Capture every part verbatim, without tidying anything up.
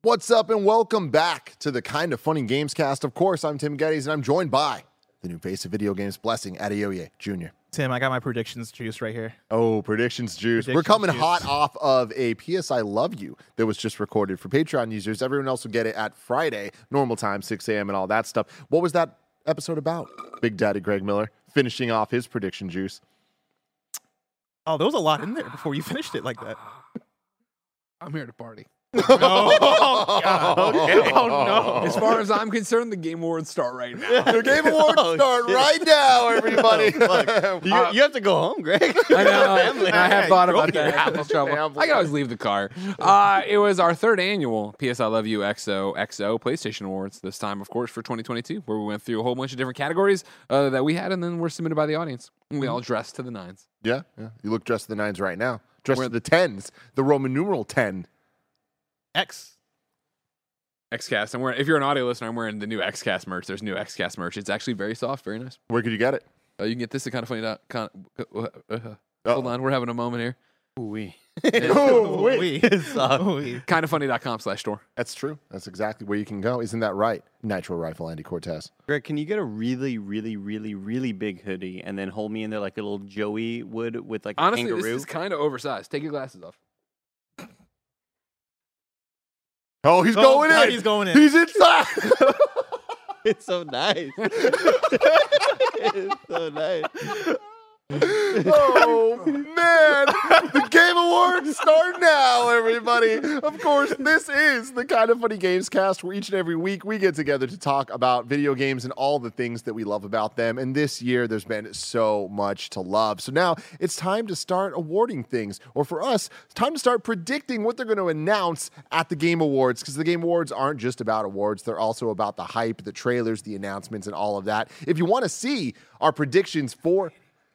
What's up, and welcome back to the Kind of Funny Games Cast. Of course, I'm Tim Geddes, and I'm joined by the new face of video games, Blessing Adeoye Junior Tim, I got my predictions juice right here. Oh, predictions juice. Predictions We're coming juice. hot off of a P S I Love You that was just recorded for Patreon users. Everyone else will get it at Friday, normal time, six a.m. and all that stuff. What was that episode about? Big Daddy Greg Miller finishing off his prediction juice. Oh, there was a lot in there before you finished it like that. I'm here to party. Oh, God. Okay. Oh, no. As far as I'm concerned, the Game Awards start right now. The Game Awards Oh, start shit. right now, everybody. You, Uh, you have to go home, Greg. I know. Family. I have thought Go about get that. your It's trouble. family. I can always leave the car. Uh, it was our third annual P S I Love You X O X O PlayStation Awards. This time, of course, for twenty twenty-two, where we went through a whole bunch of different categories uh, that we had, and then were submitted by the audience. And we all dressed to the nines. Yeah, yeah. You look dressed to the nines right now. Dressed We're- to the tens, the Roman numeral ten. X. Xcast. I'm wearing. If you're an audio listener, I'm wearing the new Xcast merch. There's new Xcast merch. It's actually very soft, very nice. Where could you get it? Uh, you can get this at kind of funny. Dot, con, uh, uh, uh, Uh-oh. hold on, we're having a moment here. We. Oh, wait. We. Suck. We. kind of funny dot com slash store. That's true. That's exactly where you can go. Isn't that right? Nitro Rifle, Andy Cortez. Greg, can you get a really, really, really, really big hoodie and then hold me in there like a little Joey would with like a Honestly, kangaroo? this is kind of oversized. Take your glasses off. Oh, he's Oh, going God, in. he's going in. He's inside. It's so nice. It's so nice. Oh, man. The Game Awards start now, everybody. Of course, this is the Kind of Funny Games Cast, where each and every week we get together to talk about video games and all the things that we love about them. And this year, there's been so much to love. So now it's time to start awarding things. Or for us, it's time to start predicting what they're going to announce at the Game Awards, because the Game Awards aren't just about awards. They're also about the hype, the trailers, the announcements, and all of that. If you want to see our predictions for...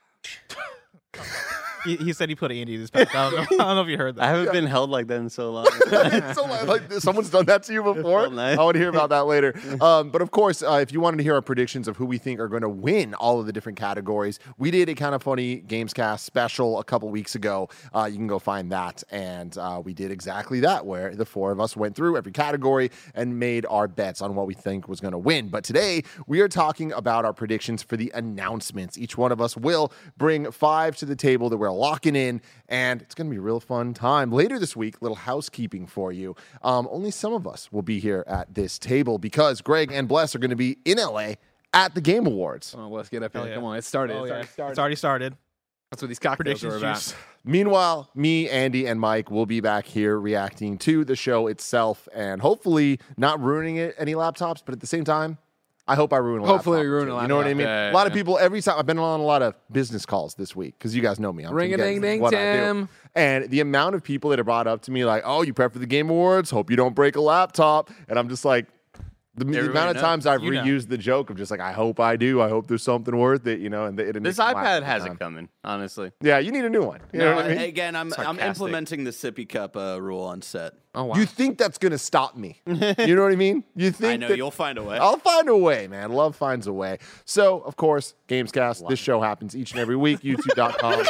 He, he said he put Andy in his back. I don't know, I don't know if you heard I that. haven't been held like that in so long. It's so like, like someone's done that to you before. so nice. I want to hear about that later. Um, but of course, uh, if you wanted to hear our predictions of who we think are going to win all of the different categories, we did a Kind of Funny Gamescast special a couple weeks ago. Uh, you can go find that, and uh, we did exactly that, where the four of us went through every category and made our bets on what we think was going to win. But today, we are talking about our predictions for the announcements. Each one of us will bring five to the table that we're locking in, and it's going to be a real fun time. Later this week, little housekeeping for you. Um, only some of us will be here at this table because Greg and Bless are going to be in L A at the Game Awards. Come on, let's get up here. Hell yeah. Come on, it started. Oh, it's yeah. already started. It's already started. That's what these cocktails Predictions are about. juice. Meanwhile, me, Andy, and Mike will be back here reacting to the show itself and hopefully not ruining it any laptops, but at the same time, I hope I ruin a Hopefully laptop you ruin too. a You know what I laptop. mean? Yeah, a lot yeah, of people, every time, I've been on a lot of business calls this week because you guys know me. I'm Ring a Tim ding Geddes. ding, What I do. Tim. And the amount of people that are brought up to me like, oh, you prep for the Game Awards? Hope you don't break a laptop. And I'm just like, the, the Everybody amount of knows. times I've You know. reused the joke of just like, I hope I do. I hope there's something worth it, you know. And it, it This makes me laugh iPad every has time. it coming, honestly. Yeah, you need a new one. You know No, what I mean? again, I'm I'm Sarcastic. implementing the sippy cup uh, rule on set. Oh, wow. You think that's going to stop me. You know what I mean? You think I know that you'll find a way. I'll find a way, man. Love finds a way. So, of course, Gamescast, this show happens each and every week, youtube dot com.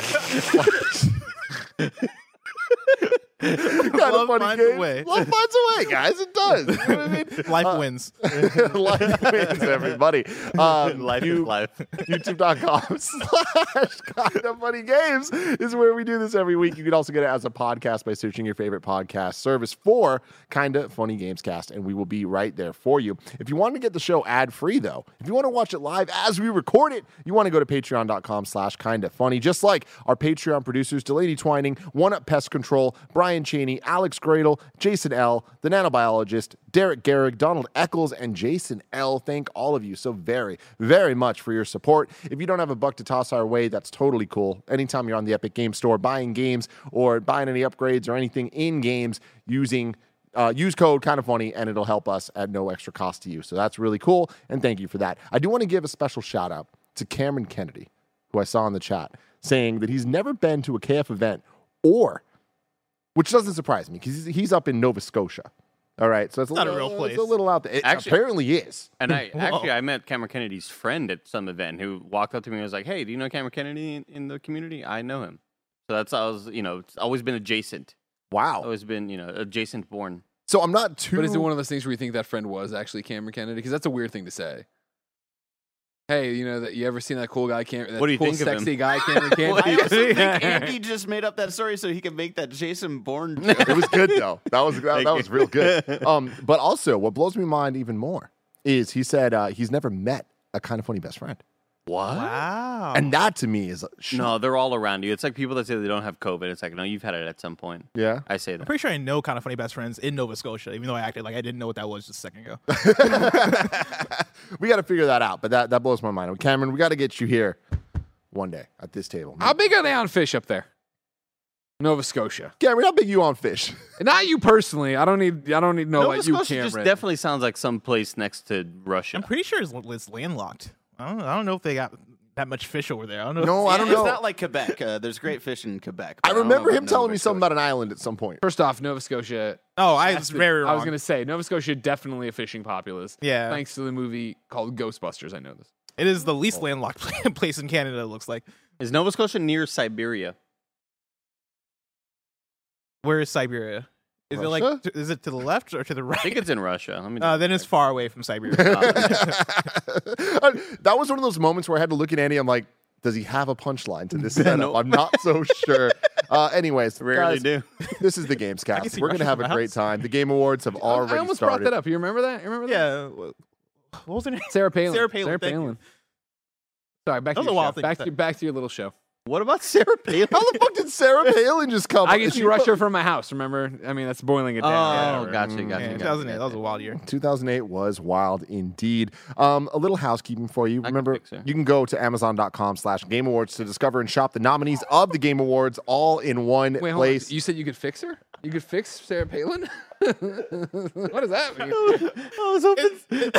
Kind of Love funny finds a game. way. Love finds a way, guys. It does. You know what I mean? Life Uh, wins. Life wins, everybody. Um, Life you- is life. youtube dot com slash kind of funny games is where we do this every week. You can also get it as a podcast by searching your favorite podcast service for Kind of Funny Games Cast, and we will be right there for you. If you want to get the show ad free, though, if you want to watch it live as we record it, you want to go to patreon dot com slash kind of funny, just like our Patreon producers, Delaney Twining, One Up Pest Control, Brian Cheney, Alex Gradle, Jason L., the nanobiologist, Derek Garrick, Donald Eccles, and Jason L. Thank all of you so very, very much for your support. If you don't have a buck to toss our way, that's totally cool. Anytime you're on the Epic Game Store buying games or buying any upgrades or anything in games using uh, use code Kind of Funny, and it'll help us at no extra cost to you. So that's really cool, and thank you for that. I do want to give a special shout out to Cameron Kennedy, who I saw in the chat, saying that he's never been to a K F event or, which doesn't surprise me because he's, he's up in Nova Scotia. All right, so it's a Not a little, real place. It's a little out there. It Actually- apparently is. And I Whoa. actually I met Cameron Kennedy's friend at some event who walked up to me and was like, "Hey, do you know Cameron Kennedy in, in the community? I know him." So that's I was you know it's always been adjacent. Wow. Always been you know adjacent born. So I'm not too. But is it one of those things where you think that friend was actually Cameron Kennedy? Because that's a weird thing to say. Hey, you know that you ever seen that cool guy, Cameron? That What do you cool, think of him? sexy guy, Cameron Kennedy? I also think Andy just made up that story so he could make that Jason Bourne joke. It was good though. That was that, that was real good. Um, but also, what blows me mind even more is he said uh, he's never met a kind of funny best friend, What? Wow. and that to me is a sh- No, they're all around you. It's like people that say they don't have COVID. It's like, no, you've had it at some point. yeah. I say I'm that. pretty sure I know kind of funny best friends in Nova Scotia, even though I acted like I didn't know what that was just a second ago. We got to figure that out, but that that blows my mind. Cameron, we got to get you here one day at this table. How big are they on fish up there? Nova Scotia. Cameron, how big you on fish? Not you personally. I don't need. I don't need to know Nova about you, Scotia just Cameron. definitely sounds like some place next to Russia. I'm pretty sure it's, it's landlocked. I don't, I don't know if they got that much fish over there. I don't know. No, I don't It's know. not like Quebec. Uh, there's great fish in Quebec. I but don't remember know him about telling Nova me something Scotia. about an island at some point. First off, Nova Scotia. Oh, I has was to- very wrong. I was going to say Nova Scotia definitely a fishing populace. Yeah. Thanks to the movie called Ghostbusters. I know this. It is the least landlocked place in Canada, it looks like. Is Nova Scotia near Siberia? Where is Siberia? Is it Russia? like, is it to the left or to the I think right? it's in Russia. Let me Uh, then it's far away from Siberia. That was one of those moments where I had to look at Andy. I'm like, does he have a punchline to this setup? No. I'm not so sure. Uh, anyways, Rarely guys, do. this is the I can Gamescast. see We're going to Russia have from a my great house. time. The Game Awards have already I almost started. brought that up. You remember that? You remember that? yeah. What was her name? Sarah Palin. Sarah Palin, thank you. Sorry, back That to was your a wild show. thing Back to to, say. back to your little show. What about Sarah Palin? How the fuck did Sarah Palin just come? I up? get you Russia from my house. Remember? I mean, that's boiling it down. Oh, whatever. gotcha, Mm, gotcha, Yeah, gotcha. two thousand eight. That was a wild year. two thousand eight was wild indeed. Um, a little housekeeping for you. I can Remember, fix it. you can go to amazon.com slash Game Awards to discover and shop the nominees of the Game Awards all in one Wait, hold on. place. You said you could fix her? You could fix Sarah Palin? What does that mean? I was hoping.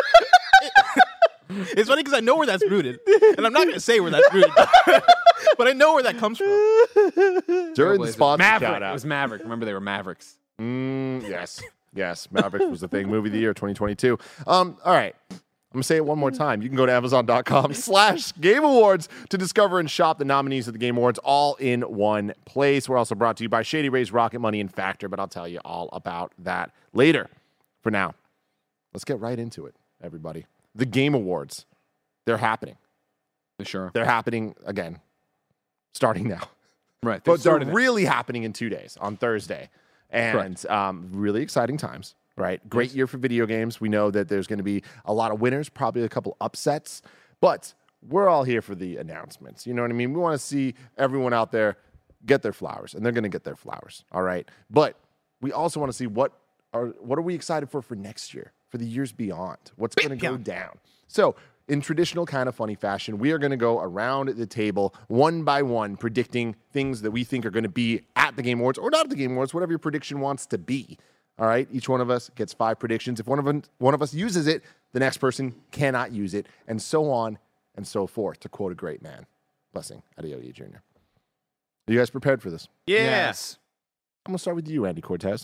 It's funny because I know where that's rooted, and I'm not going to say where that's rooted, but I know where that comes from. During the Trailblazers. sponsor Maverick. shout It out. was Maverick. Remember, they were Mavericks. Mm, yes. Yes. Mavericks was the thing. Movie of the year twenty twenty-two. Um, all right. I'm going to say it one more time. You can go to amazon.com slash Game Awards to discover and shop the nominees of the Game Awards all in one place. We're also brought to you by Shady Rays, Rocket Money, and Factor, but I'll tell you all about that later. For now, let's get right into it, everybody. The Game Awards, they're happening. Sure. They're happening again, starting now. Right. But they're started it. really happening in two days on Thursday. And um, really exciting times, right? Great year for video games. We know that there's going to be a lot of winners, probably a couple upsets, but we're all here for the announcements. You know what I mean? We want to see everyone out there get their flowers, and they're going to get their flowers, all right? But we also want to see what are what are we excited for for next year, for the years beyond? What's going to go Beyond. down? So in traditional kind of funny fashion, we are going to go around the table one by one, predicting things that we think are going to be at the Game Awards or not at the Game Awards, whatever your prediction wants to be. All right, each one of us gets five predictions. If one of them, one of us uses it, the next person cannot use it, and so on and so forth. To quote a great man, blessing Adeoye Junior Are you guys prepared for this? Yes. I'm gonna start with you, Andy Cortez.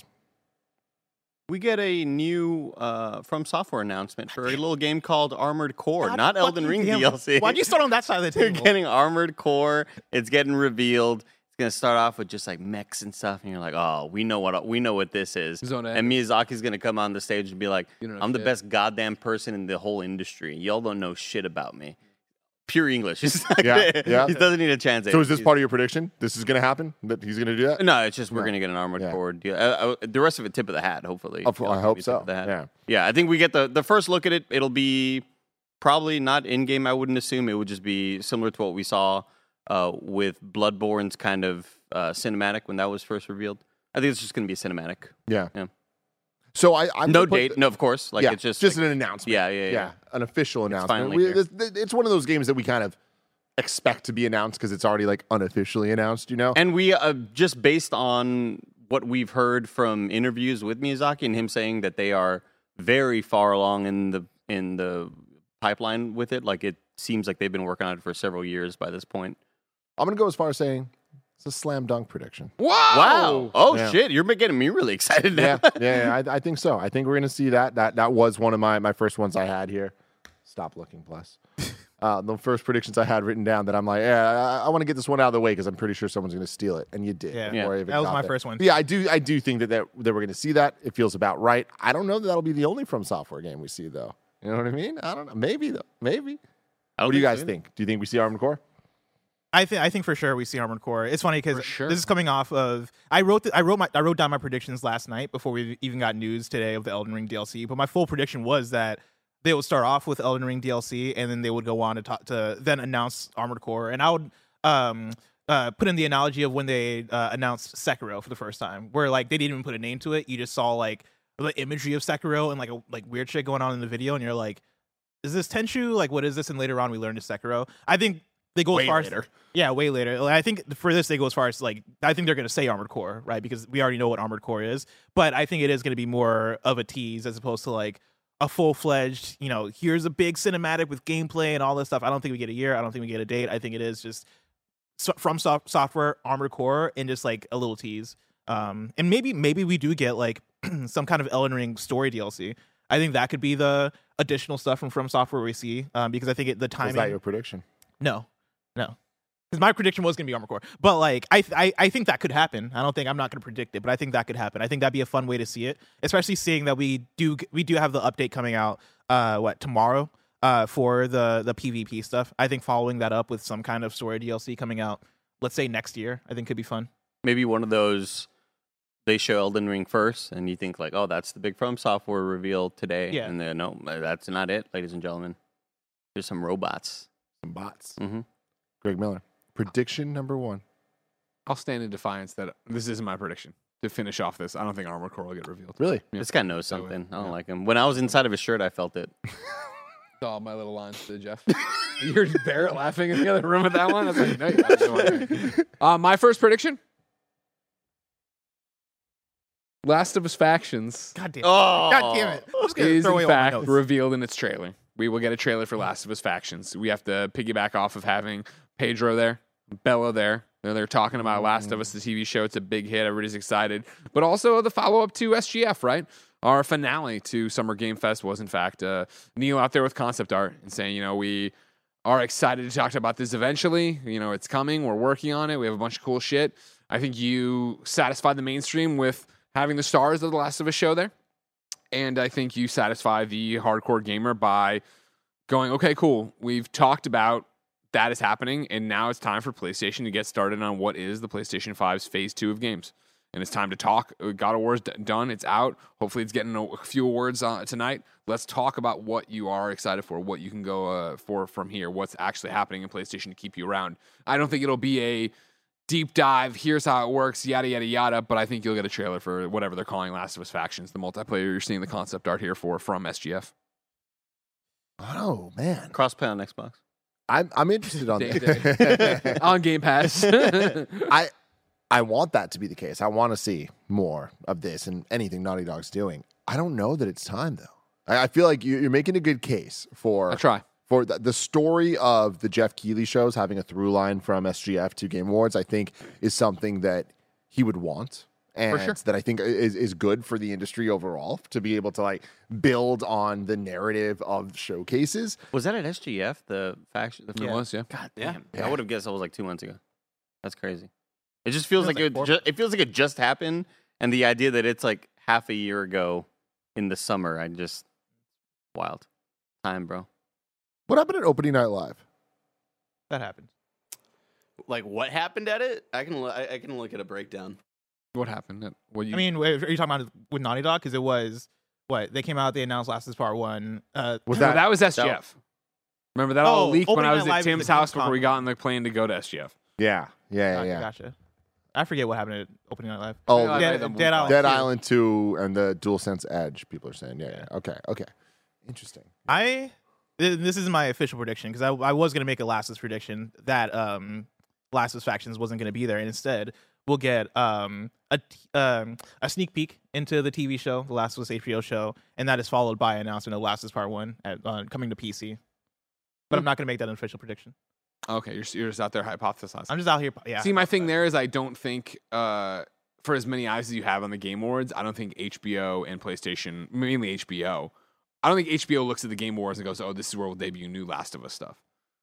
We get a new uh, From Software announcement for a little game called Armored Core, God not Elden fucking Ring damn D L C. it. Why'd you start on that side of the You're table? getting Armored Core. It's getting revealed. It's gonna start off with just like mechs and stuff, and you're like, "Oh, we know what we know what this is." Zone And Miyazaki's gonna come on the stage and be like, You don't know "I'm the shit." best goddamn person in the whole industry. Y'all don't know shit about me." Pure English. He's not Yeah, gonna- yeah. He doesn't need a chance. So is this part of your prediction? This is gonna happen? That he's gonna do that? No, it's just we're No. gonna get an Armored Yeah. Core deal. Uh, uh, the rest of it, tip of the hat, hopefully. Of- Y'all I give hope me tip so. of the hat. Yeah. Yeah, I think we get the the first look at it. It'll be probably not in game. I wouldn't assume it would just be similar to what we saw uh, with Bloodborne's kind of uh, cinematic when that was first revealed. I think it's just going to be a cinematic. Yeah. Yeah. So I I'm No gonna put date, the- no, of course. Like yeah, it's just, just like- an announcement. yeah, yeah, yeah. an official announcement. finally We- here. this- th- it's one of those games that we kind of expect to be announced because it's already like unofficially announced. You know? And we uh, just based on what we've heard from interviews with Miyazaki and him saying that they are very far along in the in the pipeline with it. Like it seems like they've been working on it for several years by this point. I'm gonna go as far as saying it's a slam dunk prediction. Wow. Wow! Oh Yeah. shit! You're getting me really excited now. Yeah, yeah, yeah I, I think so. I think we're gonna see that. That that was one of my my first ones I had here. Stop looking, bless. Uh, the first predictions I had written down that I'm like, yeah, I, I want to get this one out of the way because I'm pretty sure someone's going to steal it, and you did. Yeah. before I Yeah. even That was got my there. first one. But yeah, I do. I do think that, that that we're going to see that. It feels about right. I don't know that that'll be the only From Software game we see, though. You know what I mean? I don't know. Maybe though. Maybe. What do you guys think? Do you think we see Armored Core? I think I think for sure we see Armored Core. It's funny because For sure. this is coming off of I wrote the, I wrote my I wrote down my predictions last night before we even got news today of the Elden Ring D L C. But my full prediction was that they would start off with Elden Ring D L C and then they would go on to talk, to then announce Armored Core. And I would um uh put in the analogy of when they uh, announced Sekiro for the first time, where like they didn't even put a name to it. You just saw like the imagery of Sekiro and like a, like weird shit going on in the video, and you're like, is this Tenchu? Like, what is this? And later on, we learned it's Sekiro. I think they go Way as far later. as yeah, way later. Like, I think for this, they go as far as like I think they're going to say Armored Core, right? Because we already know what Armored Core is. But I think it is going to be more of a tease as opposed to like a full fledged. You know, here's a big cinematic with gameplay and all this stuff. I don't think we get a year. I don't think we get a date. I think it is just so, from soft, software Armored Core and just like a little tease. Um, and maybe maybe we do get like some kind of Elden Ring story D L C. I think that could be the additional stuff from From Software we see, um, because I think it, the Was timing. that your prediction? No, no, because my prediction was going to be Armored Core, but like I, th- I, I think that could happen. I don't think I'm not going to predict it, but I think that could happen. I think that'd be a fun way to see it, especially seeing that we do we do have the update coming out. Uh, what tomorrow? Uh, for the the PvP stuff. I think following that up with some kind of story D L C coming out, let's say next year, I think could be fun. Maybe one of those. They show Elden Ring first, and you think like, "Oh, that's the big From Software reveal today." Yeah. And then no, that's not it, ladies and gentlemen. There's some robots. Some bots. Mm-hmm. Greg Miller. Prediction number one. I'll stand in defiance that this isn't my prediction. To finish off this, I don't think Armored Core will get revealed. Really? Yeah. This guy knows That way, something. I don't yeah. like him. When I was inside of his shirt, I felt it. All my little lines to Jeff. You're Barrett laughing in the other room at that one. I was like, no, you have no idea. Uh, my first prediction: Last of Us Factions God damn. It. Oh, God damn it! I'm just gonna is throw away in all my fact notes. revealed in its trailer. We will get a trailer for Last of Us Factions. We have to piggyback off of having Pedro there, Bella there. They're, they're talking about Last of Us, the T V show. It's a big hit. Everybody's excited. But also the follow-up to S G F, right? Our finale to Summer Game Fest was, in fact, uh, Neil out there with concept art and saying, you know, we are excited to talk about this eventually. You know, it's coming. We're working on it. We have a bunch of cool shit. I think you satisfied the mainstream with having the stars of the Last of Us show there. And I think you satisfy the hardcore gamer by going, okay, cool. We've talked about that is happening, and now it's time for PlayStation to get started on what is the PlayStation five's phase two of games. And it's time to talk. God of War's d- done. It's out. Hopefully it's getting a few awards uh, tonight. Let's talk about what you are excited for, what you can go uh, for from here, what's actually happening in PlayStation to keep you around. I don't think it'll be a deep dive, here's how it works, yada, yada, yada, but I think you'll get a trailer for whatever they're calling Last of Us Factions, the multiplayer you're seeing the concept art here for from S G F. Oh man, crossplay on Xbox. I'm I'm interested on Day- that. On Game Pass. I I want that to be the case. I want to see more of this and anything Naughty Dog's doing. I don't know that it's time though. I, I feel like you- you're making a good case for I try. for the, the story of the Jeff Keighley shows having a through line from S G F to Game Awards. I think is something that he would want. And sure. that I think is, is good for the industry overall to be able to like build on the narrative of showcases. Was that at S G F? The faction. The It was, yeah. God Yeah. damn. Yeah. I would have guessed that was like two months ago. That's crazy. It just feels Feels like, like it. four- Ju- it feels like it just happened, and the idea that it's like half a year ago in the summer, I just wild time, bro. What happened at opening night live? That happened. Like what happened at it? I can lo- I, I can look at a breakdown. What happened? What you, I mean, wait, are you talking about with Naughty Dog? Because it was what they came out, they announced Last of Us Part One. Uh, Was no, that, that was S G F. Remember that all Oh, leaked when Opening I was Night at Live Tim's is the house Gamescom. before we got on the plane to go to S G F. yeah, yeah, yeah, gotcha, yeah. gotcha. I forget what happened at Opening Night Live. Oh, Yeah, Dead, I- I- Dead Island. Dead two. Island two and the DualSense Edge. People are saying, yeah, yeah. Okay, okay, interesting. I th- this is my official prediction because I, I was gonna make a Last of Us prediction that um Last of Us Factions wasn't gonna be there, and instead we'll get um a t- um a sneak peek into the T V show, the Last of Us H B O show, and that is followed by an announcement of Last of Us Part One at uh, coming to P C. But I'm not gonna make that an official prediction. Okay, you're, you're just out there hypothesizing. I'm just out here. Yeah. See, my thing there is I don't think, uh, for as many eyes as you have on the Game Awards, I don't think H B O and PlayStation, mainly H B O, I don't think H B O looks at the Game Awards and goes, oh, this is where we'll debut new Last of Us stuff.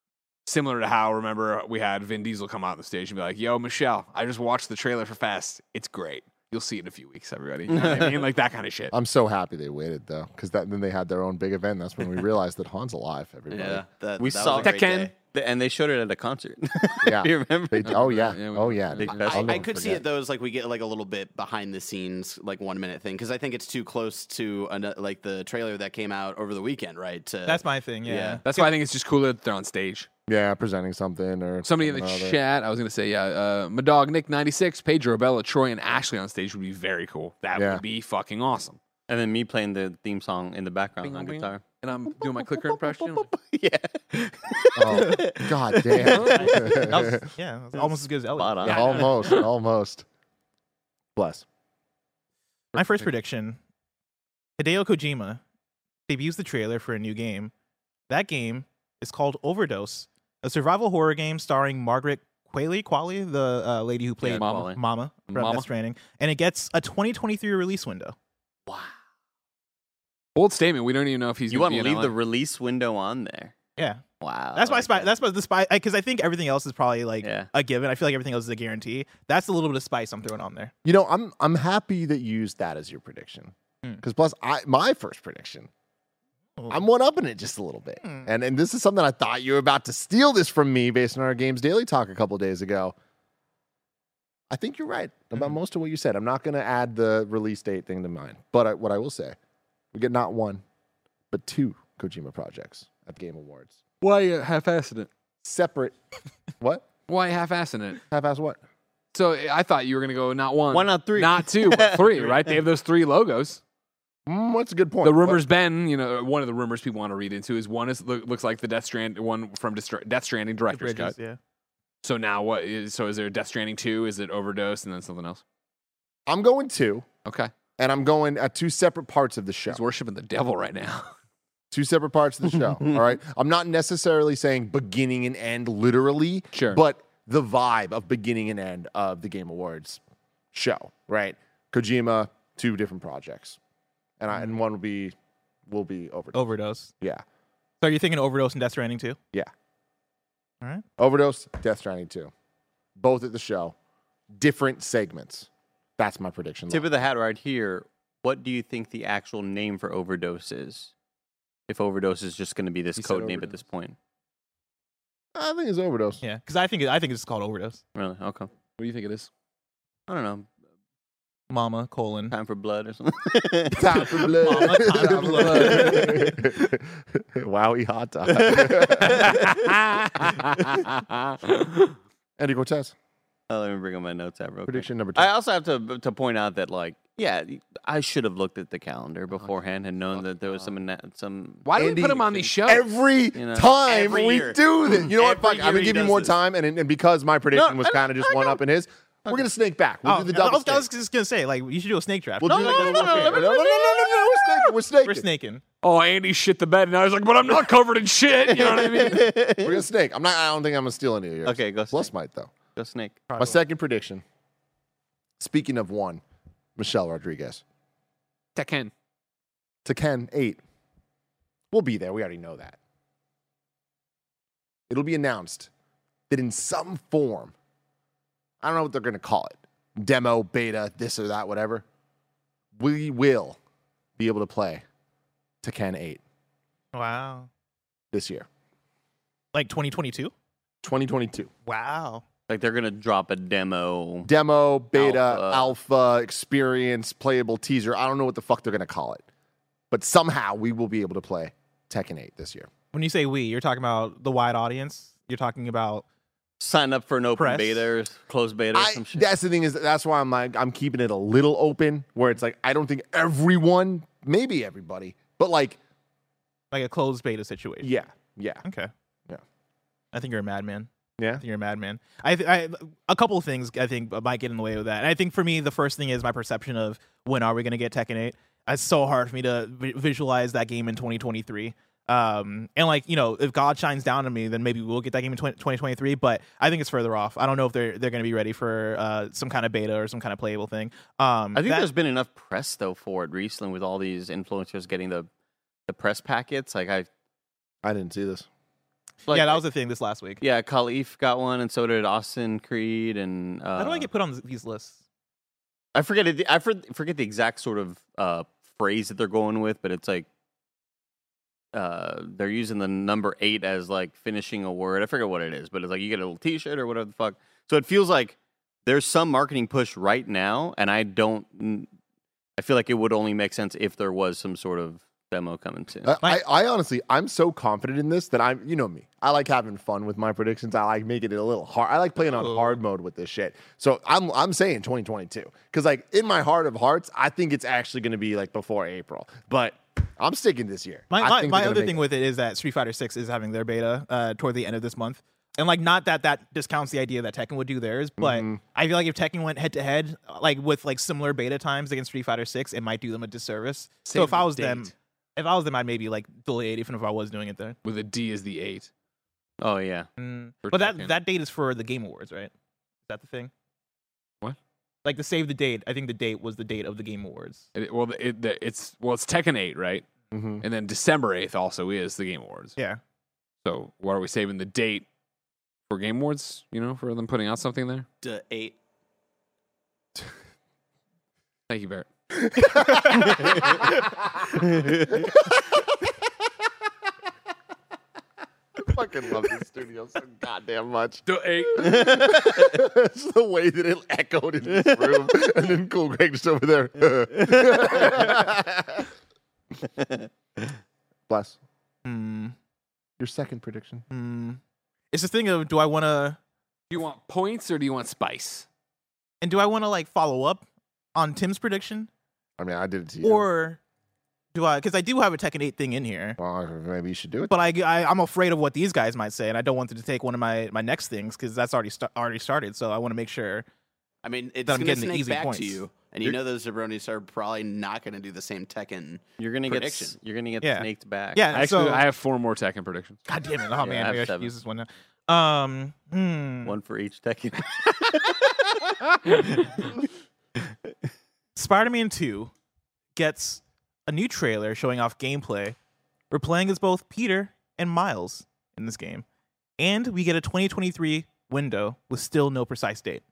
Similar to how, remember, we had Vin Diesel come out on the stage and be like, yo, Michelle, I just watched the trailer for Fast. It's great. You'll see it in a few weeks, everybody. You know what I mean? Like that kind of shit. I'm so happy they waited though, because then they had their own big event. That's when we realized that Han's alive. Everybody. Yeah, that, We that saw- was a great Tekken. day. Th- And they showed it at a concert. Yeah. You remember? They- oh yeah. Yeah, we- oh yeah. Big I'll festival. I, I never could see forget. it though as like we get like a little bit behind the scenes, like one minute thing, because I think it's too close to an, like the trailer that came out over the weekend, right? To, That's my thing. Yeah. Yeah. That's why I think it's just cooler that they're on stage. Yeah, presenting something or Somebody in the something or other. chat, I was going to say, yeah, uh, my dog Nick ninety-six, Pedro, Bella, Troy, and Ashley on stage would be very cool. That Yeah. would be fucking awesome. And then me playing the theme song in the background Bing, on bing. guitar. And I'm doing my clicker impression. Yeah. Oh, God damn. That was, yeah, that was almost as good as Elliot. Spot on. Yeah. almost, almost. Bless. My first prediction: Hideo Kojima debuts the trailer for a new game. That game is called Overdose, a survival horror game starring Margaret Qualley, Qualley, the uh, lady who played Yeah, Mama. Mama from Mama. Death Stranding, and it gets a twenty twenty-three release window. Bold statement. We don't even know if he's You going want to to leave the release window on there? Yeah, Wow. that's I my like spy. that. That's my the spy because I think everything else is probably like Yeah. a given. I feel like everything else is a guarantee. That's a little bit of spice I'm throwing on there. You know, I'm I'm happy that you used that as your prediction. Hmm. Because plus, I my first prediction, Oh. I'm one upping it just a little bit, Hmm. and and this is something I thought you were about to steal this from me based on our Games Daily talk a couple days ago. I think you're right about Mhm. most of what you said. I'm not going to add the release date thing to mine, but I, what I will say, we get not one, but two Kojima projects at the Game Awards, Why uh, half-assing it? separate. What? Why half-assing it? Half-ass what? So I thought you were going to go not one. Why not three? Not two, but three, right? They have those three logos. Mm, that's a good point. The rumors been, you know, one of the rumors people want to read into is one is look, looks like the Death Strand one from Distra- Death Stranding The director's bridges, cut. yeah. So now what is so is there Death Stranding two? Is it Overdose and then something else? I'm going two, Okay. and I'm going at two separate parts of the show. He's worshiping the devil right now. Two separate parts of the show. All right. I'm not necessarily saying beginning and end literally, Sure. but the vibe of beginning and end of the Game Awards show, right? Kojima, two different projects. And I and one will be will be Overdose. Overdose. Yeah. So are you thinking Overdose and Death Stranding too? Yeah. All right. Overdose, Death Stranding two. Both at the show. Different segments. That's my prediction. Tip of the hat right here. What do you think the actual name for Overdose is? If Overdose is just going to be this He said code name at Overdose. this point. I think it's Overdose. Yeah, because I think I think it's called Overdose. Really? Okay. What do you think it is? I don't know. Mama colon. Time for blood or something. Time for blood. Mama, time for blood. Wowie hot dog. Andy Cortez, Oh, let me bring up my notes out real quick. prediction number two. I also have to to point out that like yeah, I should have looked at the calendar beforehand and known that there was some ana- some. Why do Andy, we put him on these shows? Every You know. time Every we year. do this. You know what? Every Fuck, I'm year going to he give you does more this. time. And, and because my prediction No, was I- kind of just I one know. up in his, we're going to snake back. We'll Oh, do the I double was, I was snake. just gonna say like you should do a snake draft. We'll No, do no, like a no, little no, no, fair. let me- no, no, no, no, no, We're snaking. We're snaking. We're snaking. Oh, Andy shit the bed, and I was like, but I'm not covered in shit. You know what I mean? We're going to snake. I'm not, I don't think I'm going to steal any of yours. Okay, go Plus snake. might, though. Go snake. My second prediction, speaking of one, Michelle Rodriguez. Tekken. Tekken eight. We'll be there. We already know that. It'll be announced that in some form, I don't know what they're going to call it, demo, beta, this or that, whatever, we will be able to play Tekken eight Wow. this year, Like twenty twenty-two. twenty twenty-two. Wow. Like they're gonna drop a demo. Demo, beta, Alpha. alpha, experience, playable teaser. I don't know what the fuck they're going to call it. But somehow we will be able to play Tekken eight this year. When you say we, you're talking about the wide audience. You're talking about Sign up for an open Press. beta or closed beta or I, some shit. that's the thing is that's why I'm like I'm keeping it a little open where it's like I don't think everyone, maybe everybody, but like like a closed beta situation. yeah, yeah, Okay. Yeah. I think you're a madman. yeah. I think you're a madman. I, th- I a couple of things I think might get in the way of that. And I think for me, the first thing is my perception of when are we going to get Tekken eight. It's so hard for me to vi- visualize that game in twenty twenty-three. Um, and like you know, if God shines down on me, then maybe we'll get that game in twenty twenty-three. But I think it's further off. I don't know if they're they're going to be ready for uh, some kind of beta or some kind of playable thing. Um, I think that- there's been enough press though for it recently with all these influencers getting the the press packets. Like I I didn't see this. Like, yeah, that was the thing this last week. yeah, Khalif got one, and so did Austin Creed, and uh, How do I get put on these lists? I forget it. I for- forget the exact sort of uh, phrase that they're going with, but it's like uh, they're using the number eight as like finishing a word. I forget what it is, but it's like you get a little T-shirt or whatever the fuck. So it feels like there's some marketing push right now, and I don't. I feel like it would only make sense if there was some sort of demo coming soon. Uh, I, I honestly, I'm so confident in this that I'm, you know me. I like having fun with my predictions. I like making it a little hard. I like playing on hard mode with this shit. So I'm, I'm saying twenty twenty-two because, like, in my heart of hearts, I think it's actually going to be like before April. But I'm sticking this year. My I my, think my they're gonna other make thing it. with it is that Street Fighter Six is having their beta uh, toward the end of this month, and like not that that discounts the idea that Tekken would do theirs, but Mhm. I feel like if Tekken went head to head, like with like similar beta times against Street Fighter Six, it might do them a disservice. so Save if I the was them, date. if I was them, I'd maybe like delay it even if I was doing it there. With a D as the eight. Oh yeah, Mm. For But that Tekken. that date is for the Game Awards, right? Is that the thing? What? Like the save the date. I think the date was the date of the Game Awards. It, well, it, the, it's well, it's Tekken eight, right? Mhm. And then December eighth also is the Game Awards. Yeah. So what are we saving the date for Game Awards? You know, for them putting out something there. D- eight. Thank you, Barrett. I fucking love this studio so goddamn much. The eight. It's the way that it echoed in this room, and then Cool Greg just over there. Bless. Hmm. Your second prediction. Hmm. It's the thing of do I want to Do you want points or do you want spice? and do I want to like follow up on Tim's prediction I mean, I did it to you. or do I? Because I do have a Tekken eight thing in here, well, maybe you should do it. but I, I I'm afraid of what these guys might say, and I don't want them to take one of my my next things because that's already sta- already started. So I want to make sure. I mean, it's That I'm going to getting the snake easy back points. to you, and you know those jabronis are probably not going to do the same Tekken. you're gonna Prediction. get you're gonna get Yeah. snaked back. Yeah. Actually, so I have four more Tekken predictions. God damn it! Oh I man, have maybe I should seven. use this one now. Um. Hmm. one for each Tekken. Spider-Man two gets a new trailer showing off gameplay. We're playing as both Peter and Miles in this game. And we get a twenty twenty-three window with still no precise date.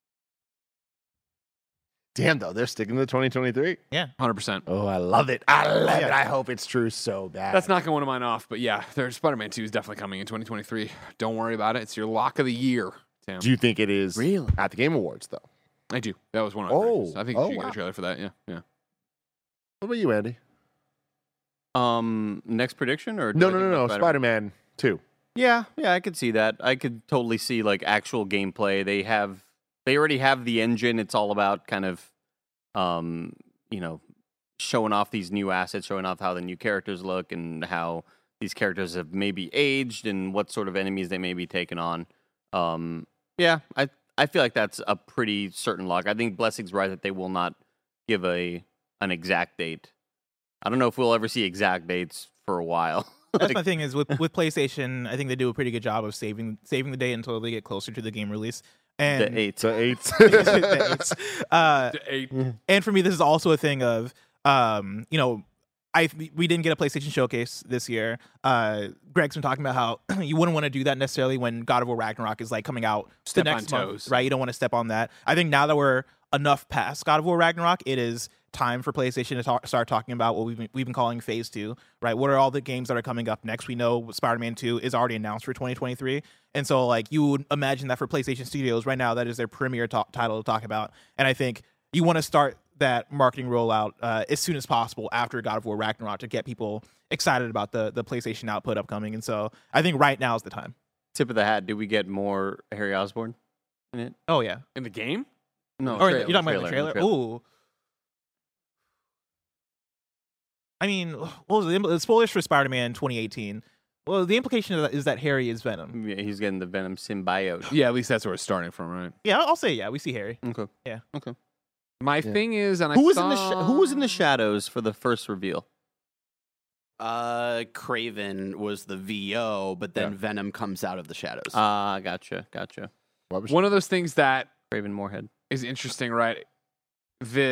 Damn, though, they're sticking to twenty twenty-three. one hundred percent. Oh, I love it. I love Yeah. it. I hope it's true so bad. That's knocking one of mine off, but yeah, there's Spider-Man two is definitely coming in twenty twenty-three. Don't worry about it. It's your lock of the year, Tim. Do you think it is Really? at the Game Awards, though? I do. That was one of my Oh. predictions. I think Oh, you should get wow. a trailer for that. Yeah, yeah. What about you, Andy? um, next prediction or No, do no, I no, think no. about Spider Man two. Yeah, yeah, I could see that. I could totally see like actual gameplay. They have, they already have the engine. It's all about kind of, um, you know, showing off these new assets, showing off how the new characters look and how these characters have maybe aged and what sort of enemies they may be taking on. Um, yeah, I I feel like that's a pretty certain lock. I think Blessing's right that they will not give a an exact date. I don't know if we'll ever see exact dates for a while. That's my thing is with, with PlayStation, I think they do a pretty good job of saving saving the date until they get closer to the game release. And The eight. So eight. The eights. Uh, Eight. and for me, this is also a thing of, um, you know, I we didn't get a PlayStation showcase this year. Uh, Greg's been talking about how you wouldn't want to do that necessarily when God of War Ragnarok is like coming out Step the next on month, toes. right? You don't want to step on that. I think now that we're enough past God of War Ragnarok, it is time for PlayStation to talk, start talking about what we've been, we've been calling Phase Two, right? What are all the games that are coming up next? We know Spider-Man Two is already announced for twenty twenty-three, and so like you would imagine that for PlayStation Studios right now, that is their premier to- title to talk about. And I think you want to start that marketing rollout uh, as soon as possible after God of War Ragnarok to get people excited about the the PlayStation output upcoming. And so I think right now is the time. Tip of the hat. Do we get more Harry Osborn in it? Oh yeah, In the game? No, or trailer, you're talking about the trailer, trailer? Ooh. I mean, what was the, the spoilers for Spider-Man twenty eighteen? Well, the implication of that is that Harry is Venom. Yeah, he's getting the Venom symbiote. Yeah, at least that's where it's starting from, right? Yeah, I'll I'll say yeah. We see Harry. Okay. Yeah. Okay. My Yeah. thing is, and I Who was saw... in the sh- Who was in the shadows for the first reveal? Uh, Craven was the V O, but then Yeah. Venom comes out of the shadows. Ah, gotcha, gotcha. What was One of those things that Raven Moorhead. is interesting, right? The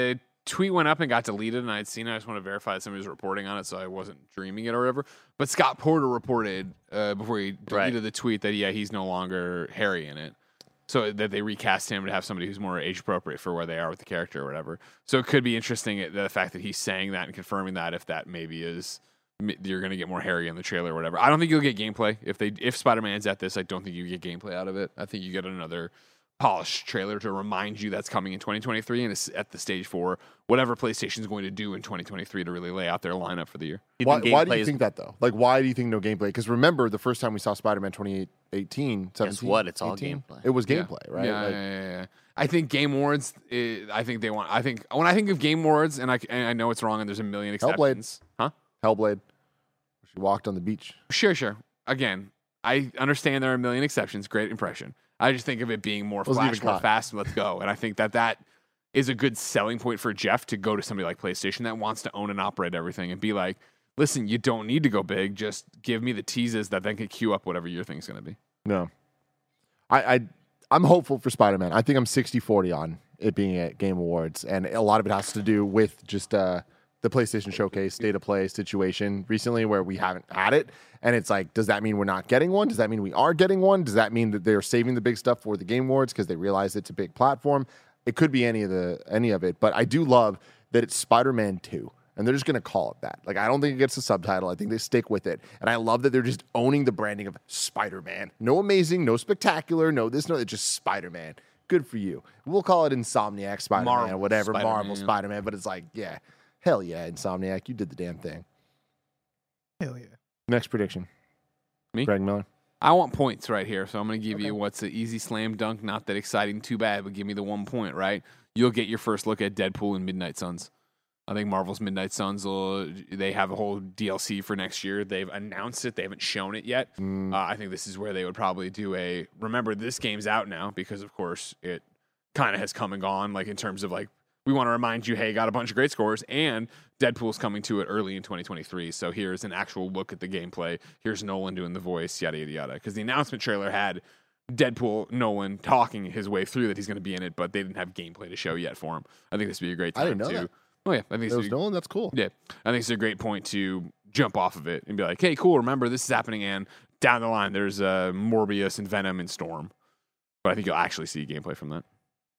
tweet went up and got deleted, and I had seen it. I just want to verify that somebody was reporting on it, so I wasn't dreaming it or whatever. But Scott Porter reported uh, before he deleted Right. the tweet that yeah, he's no longer Harry in it. So that they recast him to have somebody who's more age appropriate for where they are with the character or whatever. So it could be interesting uh, the fact that he's saying that and confirming that if that maybe is you're going to get more Harry in the trailer or whatever. I don't think you'll get gameplay if they if Spider-Man's at this. I don't think you get gameplay out of it. I think you get another polished trailer to remind you that's coming in twenty twenty-three and it's at the stage for whatever PlayStation's going to do in twenty twenty-three to really lay out their lineup for the year. You Why, think why do gameplay you is- think that though? Like, why do you think no gameplay? Because remember, the first time we saw Spider-Man twenty eighteen, seventeen, what? It's all eighteen? gameplay. It was Yeah. gameplay, right? Yeah, Like, yeah, yeah, yeah. I think Game Awards. eh, I think they want. I think when I think of Game Awards, and I and I know it's wrong, and there's a million Hellblade. exceptions. Huh? Hellblade. She walked on the beach. Sure, sure. Again, I understand there are a million exceptions. Great impression. I just think of it being more Wasn't flash, even more caught. fast, and let's go. And I think that that is a good selling point for Jeff to go to somebody like PlayStation that wants to own and operate everything and be like, listen, you don't need to go big. Just give me the teases that then can queue up whatever your thing's going to be. No. I, I, I'm hopeful for Spider-Man. I think I'm sixty forty on it being at Game Awards. And a lot of it has to do with just uh, the PlayStation Showcase state of play situation recently where we haven't had it. And it's like, does that mean we're not getting one? Does that mean we are getting one? Does that mean that they're saving the big stuff for the Game Awards because they realize it's a big platform? It could be any of the any of it. But I do love that it's Spider-Man two. And they're just going to call it that. Like, I don't think it gets a subtitle. I think they stick with it. And I love that they're just owning the branding of Spider-Man. No amazing, no spectacular, no this, no, it's just Spider-Man. Good for you. We'll call it Insomniac Spider-Man or Marvel whatever, Spider-Man, Marvel yeah. Spider-Man. But it's like, yeah, hell yeah, Insomniac. You did the damn thing. Hell yeah. Next prediction. Me? Greg Miller. I want points right here, so I'm going to give you what's an easy slam dunk, not that exciting, too bad, but give me the one point, right? You'll get your first look at Deadpool and Midnight Suns. I think Marvel's Midnight Suns will. They have a whole D L C for next year. They've announced it. They haven't shown it yet. Mm. Uh, I think this is where they would probably do a. Remember, this game's out now because, of course, it kind of has come and gone. Like in terms of like, we want to remind you, hey, got a bunch of great scores, and Deadpool's coming to it early in twenty twenty-three. So here's an actual look at the gameplay. Here's Nolan doing the voice, yada yada yada. Because the announcement trailer had Deadpool Nolan talking his way through that he's going to be in it, but they didn't have gameplay to show yet for him. I think this would be a great time I didn't know to. that. Oh yeah, I think It this was would be, Nolan. That's cool. yeah, I think it's a great point to jump off of it and be like, hey, cool. Remember, this is happening, and down the line, there's uh, Morbius and Venom and Storm. But I think you'll actually see gameplay from that.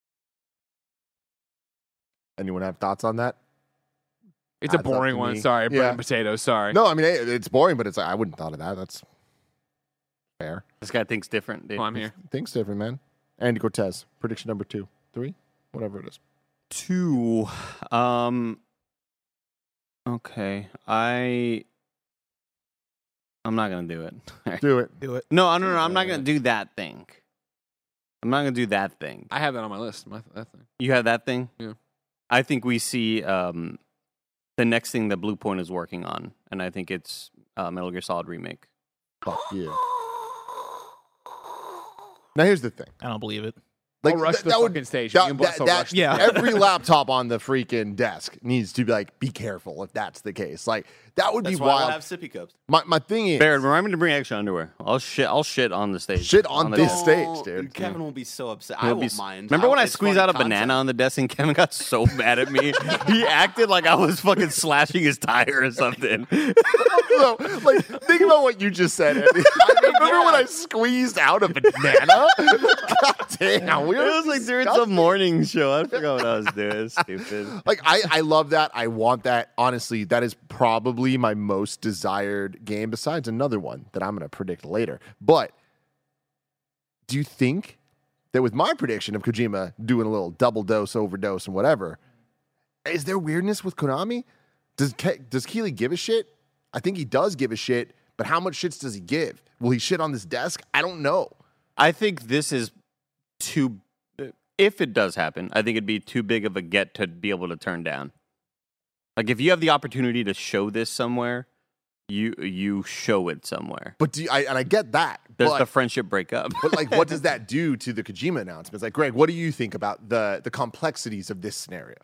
Anyone have thoughts on that? It's a Adds up boring to one. me. Sorry, bread Yeah. and potatoes. Sorry. No, I mean, it- it's boring, but it's like, I wouldn't have thought of that. That's fair. This guy thinks different. dude. Well, I'm here. Things different, man. Andy Cortez. Prediction number two. Three? Whatever it is. Two. Um. Okay, I. I'm not gonna do it. Do it. Do it. No, no, no. I'm not gonna do that thing. I'm not gonna do that thing. I have that on my list. My, that thing. You have that thing? Yeah. I think we see um, the next thing that Blue Point is working on, and I think it's uh, Metal Gear Solid Remake. Fuck yeah. Now, here's the thing. I don't believe it. Like, rush th- the that would- fucking stage. that- Me and Bless that- will that- rush the- Yeah. Every laptop on the freaking desk needs to be like, be careful if that's the case. Like, that would That's be why we'll wild. have sippy cups. My, my thing is, Barrett, remind me to bring extra underwear. I'll shit. I'll shit on the stage. Shit on the this desk. stage, Oh, dude. Kevin will be so upset. He'll I be won't s- mind. Remember when I It's squeezed funny out a content. banana on the desk and Kevin got so mad at me? He acted like I was fucking slashing his tire or something. So, like, think about what you just said, Andy. Remember when I squeezed out a banana? God damn. We It were was like during disgusting. some morning show. I forgot what I was doing. It's stupid. Like, I, I love that. I want that. Honestly, that is probably my most desired game besides another one that I'm going to predict later. But do you think that with my prediction of Kojima doing a little double dose, overdose, and whatever, is there weirdness with Konami? Does Ke- does Keeley give a shit? I think he does give a shit, but how much shits does he give? Will he shit on this desk? I don't know. I think this is too. If it does happen, I think it'd be too big of a get to be able to turn down. Like if you have the opportunity to show this somewhere, you you show it somewhere. But do you, I and I get that. There's but, the friendship breakup. but like, what does that do to the Kojima announcements? Like, Greg, what do you think about the the complexities of this scenario?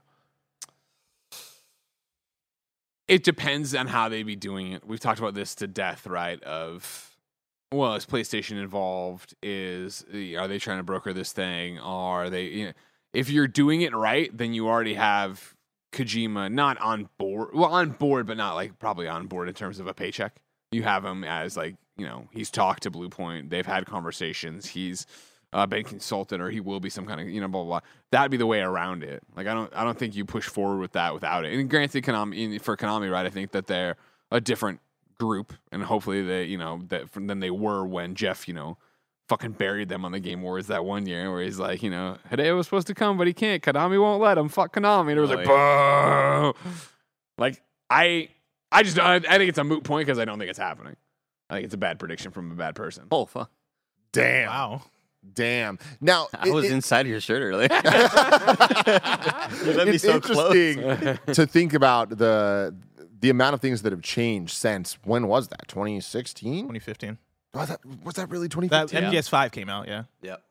It depends on how they be doing it. We've talked about this to death, right? Of, well, is PlayStation involved? Is are they trying to broker this thing? Are they? You know, if you're doing it right, then you already have Kojima not on board. Well, on board, but not like probably on board in terms of a paycheck. You have him as like, you know, he's talked to Blue Point. They've had conversations. He's uh, been consulted, or he will be some kind of, you know, blah, blah, blah. That'd be the way around it. Like, I don't I don't think you push forward with that without it. And granted, Konami, for Konami, right, I think that they're a different group, and hopefully they, you know, that than they were when Jeff, you know, fucking buried them on the Game Awards that one year where he's like, you know, Hideo was supposed to come, but he can't. Konami won't let him. Fuck Konami. And it was Oh, like, yeah. boo. Like, I I just, I, I think it's a moot point because I don't think it's happening. I think it's a bad prediction from a bad person. Oh, fuck. Damn. Wow. Damn. Now, I it- was it- inside your shirt earlier. You let me it's so close. interesting to think about the the amount of things that have changed since, when was that? twenty sixteen? twenty fifteen. Was that, was that really twenty That fifteen? M G S five came out. Yeah. Yep.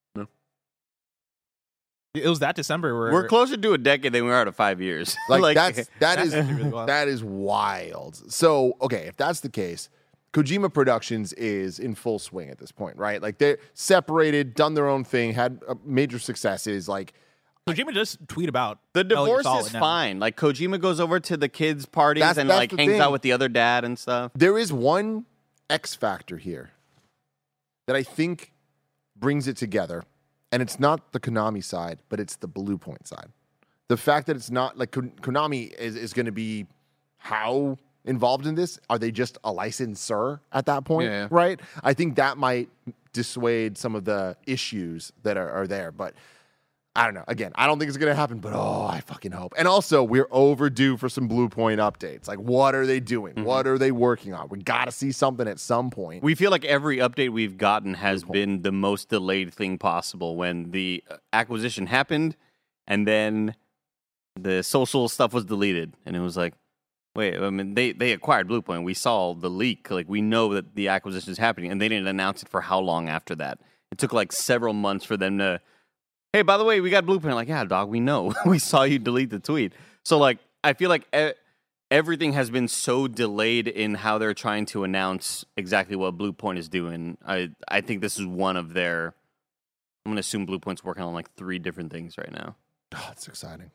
It was that December where We're closer to a decade than we are to five years. Like, that's that that's is actually really wild. that is wild. So okay, if that's the case, Kojima Productions is in full swing at this point, right? Like they're separated, done their own thing, had uh, major successes. Like Kojima just tweet about The Metal Gear divorce Solid is now. fine. Like Kojima goes over to the kids' parties That's- and that's like the hangs thing. out with the other dad and stuff. there is one X factor here that I think brings it together, and it's not the Konami side, but it's the Blue Point side. The fact that it's not like Kon- Konami is, is going to be how involved in this? Are they just a licensor at that point? Yeah, yeah. Right? I think that might dissuade some of the issues that are, are there, but I don't know. Again, I don't think it's going to happen, but oh, I fucking hope. And also, we're overdue for some Blue Point updates. Like, what are they doing? Mm-hmm. What are they working on? We got to see something at some point. We feel like every update we've gotten has been the most delayed thing possible. When the uh, acquisition happened, and then the social stuff was deleted, and it was like, wait, I mean, they they acquired Blue Point. We saw the leak. Like, we know that the acquisition is happening, and they didn't announce it for how long after that? It took like several months for them to. Hey, by the way, we got Blue Point. Like, yeah, dog, we know. We saw you delete the tweet. So, like, I feel like e- everything has been so delayed in how they're trying to announce exactly what Blue Point is doing. I I think this is one of their. I'm going to assume Blue Point's working on like three different things right now. Oh, it's exciting.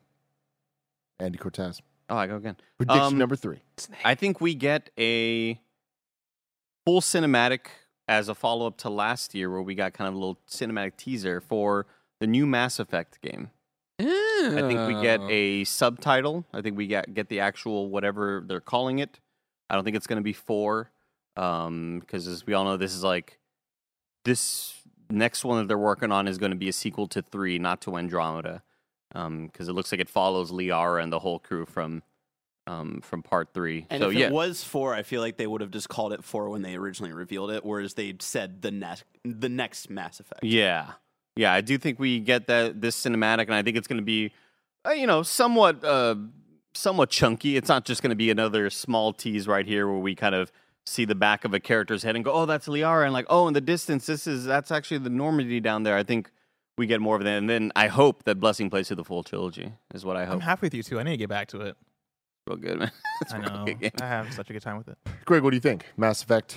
Andy Cortez. Oh, I go again. Prediction Um, number three. I think we get a full cinematic as a follow up to last year, where we got kind of a little cinematic teaser for the new Mass Effect game. I think we get a subtitle. I think we get get the actual whatever they're calling it. I don't think it's going to be four, um, because as we all know, this is like this next one that they're working on is going to be a sequel to three, not to Andromeda, because it looks like it follows Liara and the whole crew from um, from part three. And so if yeah, it was four, I feel like they would have just called it four when they originally revealed it, whereas they said the next the next Mass Effect. yeah, yeah. I do think we get that this cinematic, and I think it's going to be, uh, you know, somewhat uh, somewhat chunky. It's not just going to be another small tease right here where we kind of see the back of a character's head and go, oh, that's Liara, and like, oh, in the distance, this is that's actually the Normandy down there. I think we get more of that, and then I hope that Blessing plays through the full trilogy is what I I'm hope. halfway through too. I need to get back to it. Real good, man. It's a I real know. good game. I have such a good time with it. Greg, what do you think? Mass Effect.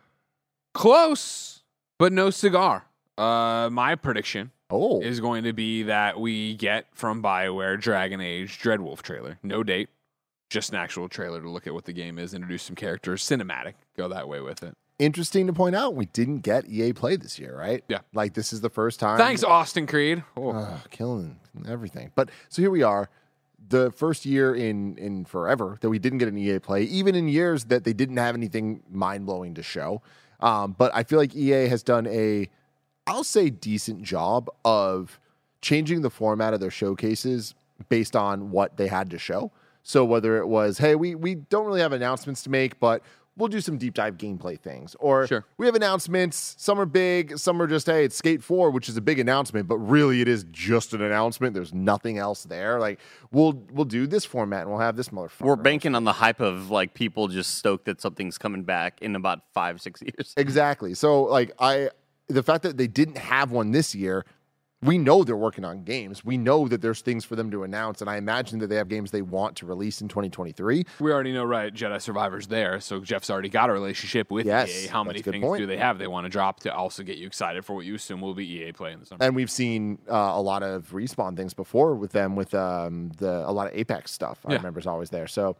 Close, but no cigar. Uh, my prediction Oh, is going to be that we get from BioWare Dragon Age Dreadwolf trailer. No date, just an actual trailer to look at what the game is, introduce some characters, cinematic. Go that way with it. interesting to point out, we didn't get E A Play this year, right? Yeah. Like, this is the first time. Thanks, Austin Creed. Oh. Ugh, killing everything. But so here we are, the first year in in forever that we didn't get an E A Play, even in years that they didn't have anything mind blowing to show. Um, but I feel like E A has done a, I'll say, decent job of changing the format of their showcases based on what they had to show. So whether it was, hey, we we don't really have announcements to make, but we'll do some deep dive gameplay things. Or Sure. we have announcements. Some are big. Some are just, hey, it's Skate four, which is a big announcement, but really it is just an announcement. There's nothing else there. Like, we'll we'll do this format and we'll have this motherfucker. We're banking on the hype of like people just stoked that something's coming back in about five, six years. Exactly. So, like, I the fact that they didn't have one this year we know they're working on games. We know that there's things for them to announce, and I imagine that they have games they want to release in twenty twenty-three. We already know, right? Jedi Survivor's there, so Jeff's already got a relationship with Yes, E A. How that's many a good things point. do they have they want to drop to also get you excited for what you assume will be E A play in the summer? And we've seen uh, a lot of Respawn things before with them, with um, the a lot of Apex stuff. I Yeah. remember is always there. So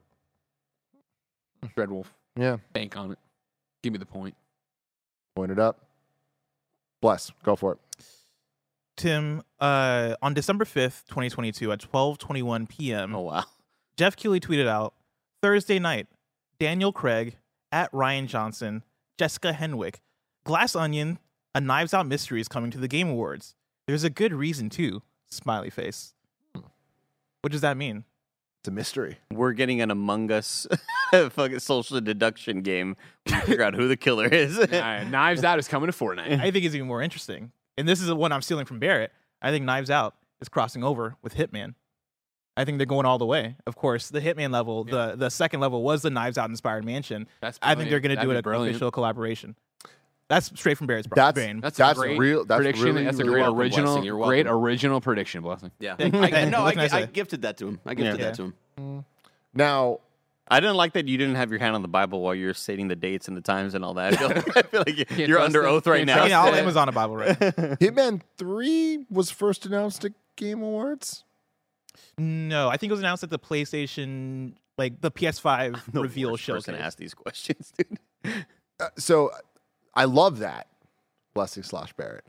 Dreadwolf, yeah, bank on it. Give me the point. point it up. Bless, go for it. Tim, uh, on December fifth, twenty twenty-two, at twelve twenty-one p.m., Oh wow. Jeff Keighley tweeted out, Thursday night, Daniel Craig, at Ryan Johnson, Jessica Henwick, Glass Onion, a Knives Out mystery is coming to the Game Awards. There's a good reason, too. Smiley face. What does that mean? It's a mystery. We're getting an Among Us fucking social deduction game. We figure out who the killer is. All right, Knives Out is coming to Fortnite. I think it's even more interesting. And this is the one I'm stealing from Barrett. I think Knives Out is crossing over with Hitman. I think they're going all the way. Of course, the Hitman level, Yeah. the, the second level was the Knives Out inspired mansion. That's I think they're going to That'd do be it an brilliant. official collaboration. That's straight from Barrett's That's brain. That's, That's a great real- that's prediction. really, that's a really great welcome, original, Blessing. You're great welcome. original prediction, Blessing. Yeah. Hey, I, no, I, what can I I say? gifted that to him. I gifted Yeah. that to him. Now, I didn't like that you didn't have your hand on the Bible while you were stating the dates and the times and all that. I feel, I feel like you- Can't you're trust under them. oath right Can't now. trust You know, all Yeah. Amazon a Bible, right? Hitman three was first announced at Game Awards. No, I think it was announced at the PlayStation, like the P S five The reveal worst person showcase. to ask these questions, dude. Uh, so I love that. Blessing slash Barrett.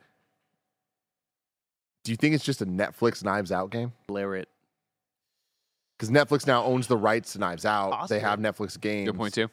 Do you think it's just a Netflix Knives Out game? Blair it. Because Netflix now owns the rights to Knives Out. Possibly. They have Netflix games. Good point too.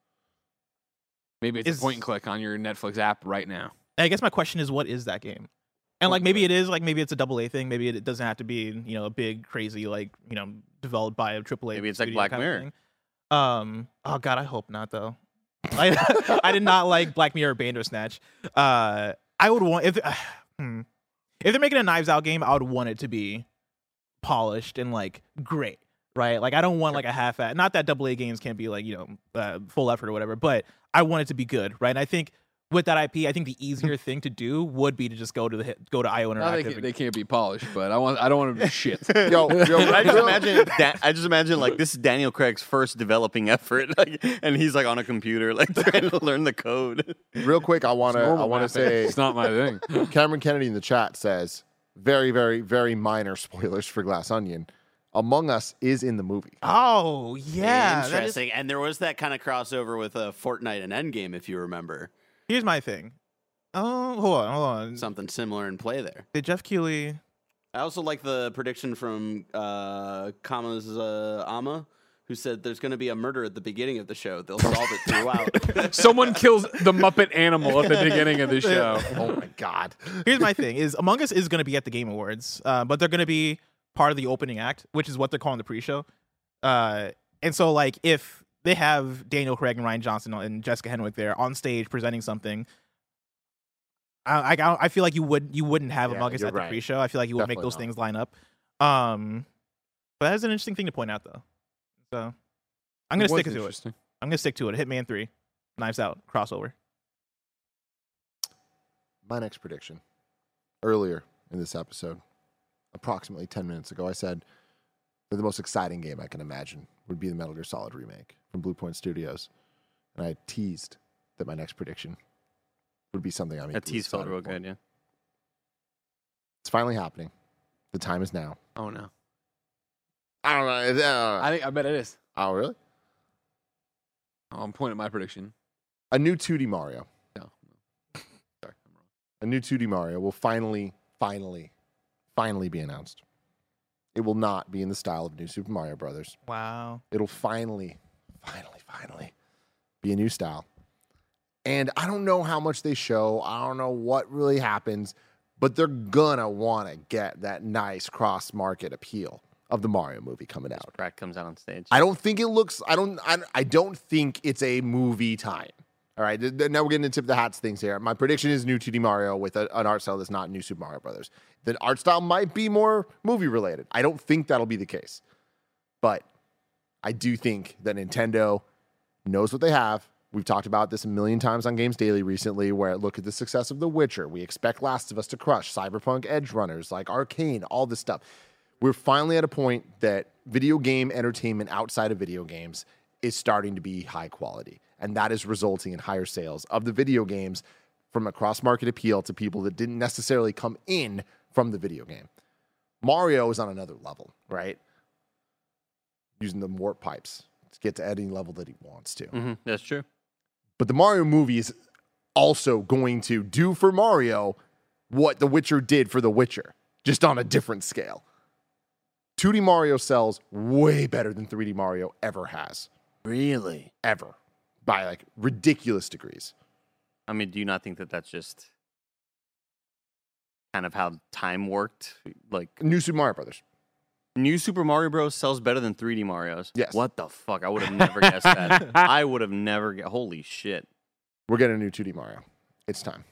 Maybe it's Is- a point and click on your Netflix app right now. I guess my question is, what is that game? And like maybe it is like maybe it's a double A thing. Maybe it doesn't have to be you know a big crazy like you know developed by a triple A. Maybe it's like studio Black kind of Mirror. thing. Um. Oh God, I hope not though. I I did not like Black Mirror Bandersnatch. Uh, I would want if uh, hmm. if they're making a Knives Out game, I would want it to be polished and like great, right? Like I don't want like a half at. Not that double A games can't be like you know uh, full effort or whatever, but I want it to be good, right? And I think with that I P, I think the easier thing to do would be to just go to the hit, go to I O No, Interactive. they, and- can't, they can't be polished, but I want I don't want to be shit. Yo, yo, I just real- imagine. Da- I just imagine like this is Daniel Craig's first developing effort, like, and he's like on a computer, like trying to learn the code. Real quick, I want to I Normal want to mapping. say it's not my thing. Cameron Kennedy in the chat says very, very, very minor spoilers for Glass Onion. Among Us is in the movie. Oh yeah, that is- Interesting. And there was that kind of crossover with uh, Fortnite and Endgame, if you remember. here's my thing. Oh, hold on, hold on. Something similar in play there. Did Jeff Keighley? I also like the prediction from uh, Kama's uh, Ama, who said there's going to be a murder at the beginning of the show. They'll solve it throughout. Someone kills the Muppet animal at the beginning of the show. Oh my god. Here's my thing: is Among Us is going to be at the Game Awards, uh, but they're going to be part of the opening act, which is what they're calling the pre-show. Uh, and so, like, if they have Daniel Craig and Ryan Johnson and Jessica Henwick there on stage presenting something, I I, I feel like you would you wouldn't have Yeah, Among Us you're at the right. pre-show. I feel like you would make Definitely those not. things line up. Um, but that's an interesting thing to point out, though. So I'm going to Was stick to it. interesting. I'm going to stick to it. Hitman three, Knives Out crossover. My next prediction. Earlier in this episode, approximately ten minutes ago, I said that the most exciting game I can imagine would be the Metal Gear Solid remake from Blue Point Studios. And I teased that my next prediction would be something I'm That equally tease felt excited real for. good, yeah. It's finally happening. The time is now. Oh no! I don't know. I don't know. I think I bet it is. Oh, really? Oh, I'm pointing at my prediction. A new two D Mario. No, no. Sorry, I'm wrong. A new two D Mario will finally, finally, finally be announced. It will not be in the style of New Super Mario Brothers. Wow. It'll finally, finally, finally be a new style. And I don't know how much they show. I don't know what really happens, but they're gonna want to get that nice cross-market appeal of the Mario movie coming out. Brat comes out on stage. I don't think it looks. I don't. I, I don't think it's a movie time. All right. th- th- Now we're getting into tip the hats things here. My prediction is new two D Mario with a, an art style that's not New Super Mario Brothers. The art style might be more movie related. I don't think that'll be the case, but I do think that Nintendo knows what they have. We've talked about this a million times on Games Daily recently, where look at the success of The Witcher. We expect Last of Us to crush, Cyberpunk Edge Runners, like Arcane, all this stuff. We're finally at a point that video game entertainment outside of video games is starting to be high quality. And that is resulting in higher sales of the video games from a cross-market appeal to people that didn't necessarily come in from the video game. Mario is on another level, right? Using the warp pipes to get to any level that he wants to. Mm-hmm. That's true. But the Mario movie is also going to do for Mario what The Witcher did for The Witcher, just on a different scale. two D Mario sells way better than three D Mario ever has. Really? Ever. By like ridiculous degrees. I mean, do you not think that that's just kind of how time worked? Like, New Super Mario Brothers. New Super Mario Bros. Sells better than three D Marios. Yes. What the fuck? I would have never guessed that. I would have never guessed. Holy shit. We're getting a new two D Mario. It's time.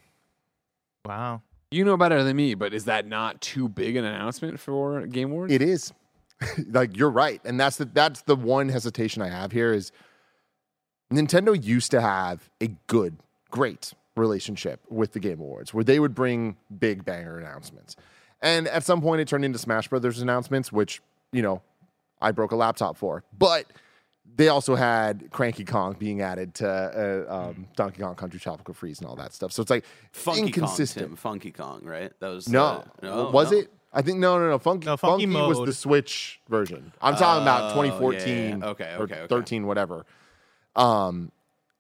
Wow. You know better than me, but is that not too big an announcement for Game Awards? It is. Like, you're right. And that's the that's the one hesitation I have here is Nintendo used to have a good, great relationship with the Game Awards where they would bring big banger announcements. And at some point it turned into Smash Brothers announcements, which, you know, I broke a laptop for. But they also had Cranky Kong being added to uh, um, Donkey Kong Country Tropical Freeze and all that stuff. So it's like Funky inconsistent. Kong, Tim. Funky Kong, right? That was No. the- no, was no? it? I think no, no, no. Funky, No, Funky Funky was Mode. the Switch version. I'm talking about Oh, twenty yeah, fourteen, yeah. Okay, or okay, okay. thirteen, whatever. Um,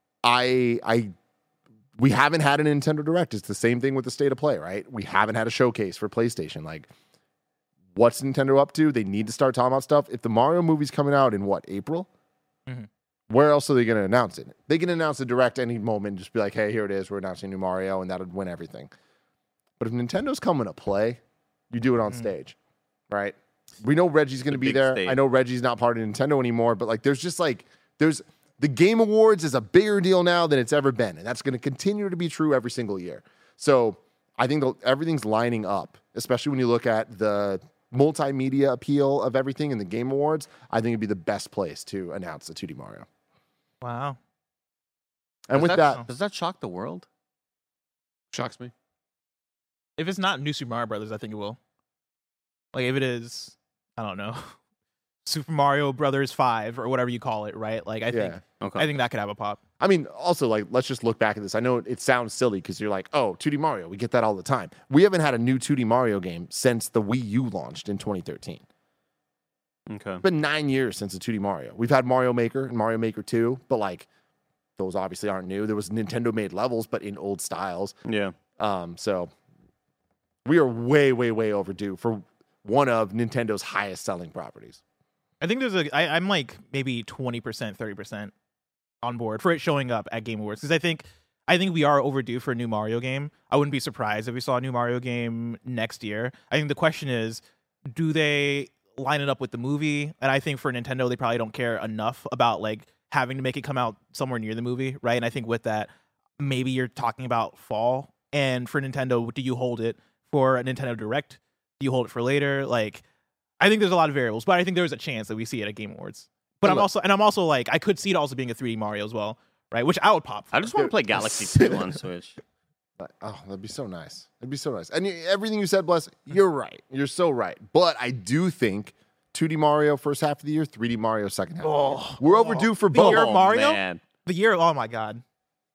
I, I, we haven't had a Nintendo Direct. It's the same thing with the State of Play, right? We haven't had a showcase for PlayStation. Like, what's Nintendo up to? They need to start talking about stuff. If the Mario movie's coming out in what, April? Mhm. Where else are they going to announce it? They can announce a Direct any moment and just be like, hey, here it is. We're announcing new Mario, and that would win everything. But if Nintendo's coming to play, you do it on Mhm. stage, right? We know Reggie's going to The be big there. stage. I know Reggie's not part of Nintendo anymore, but like, there's just like, there's the Game Awards is a bigger deal now than it's ever been, and that's going to continue to be true every single year. So I think the, everything's lining up, especially when you look at the multimedia appeal of everything in the Game Awards. I think it'd be the best place to announce the two D Mario. Wow. And Does with that, does that shock the world? Shocks me. If it's not New Super Mario Brothers, I think it will. Like if it is, I don't know, Super Mario Brothers five or whatever you call it, right? Like I yeah. think Okay. I think that could have a pop. I mean, also, like, let's just look back at this. I know it sounds silly because you're like, oh, two D Mario. We get that all the time. We haven't had a new two D Mario game since the Wii U launched in twenty thirteen. Okay. It's been nine years since the two D Mario. We've had Mario Maker and Mario Maker two, but, like, those obviously aren't new. There was Nintendo-made levels, but in old styles. Yeah. Um, so we are way, way, way overdue for one of Nintendo's highest-selling properties. I think there's a. I, I'm like maybe twenty percent, thirty percent on board for it showing up at Game Awards because I think I think we are overdue for a new Mario game. I wouldn't be surprised if we saw a new Mario game next year. I think the question is, do they line it up with the movie? And I think for Nintendo, they probably don't care enough about like having to make it come out somewhere near the movie, right? And I think with that, maybe you're talking about fall. And for Nintendo, do you hold it for a Nintendo Direct? Do you hold it for later? Like, I think there's a lot of variables, but I think there's a chance that we see it at Game Awards. But And I'm look- also, and I'm also like, I could see it also being a three D Mario as well, right? Which I would pop. For. I just want to play Galaxy two on Switch. But, oh, that'd be so nice. It'd be so nice. And y- everything you said, Bless, you're right. You're so right. But I do think two D Mario first half of the year, three D Mario second half. Oh, of the year. We're overdue for The both. year Oh, Mario? man. the year. Oh my god.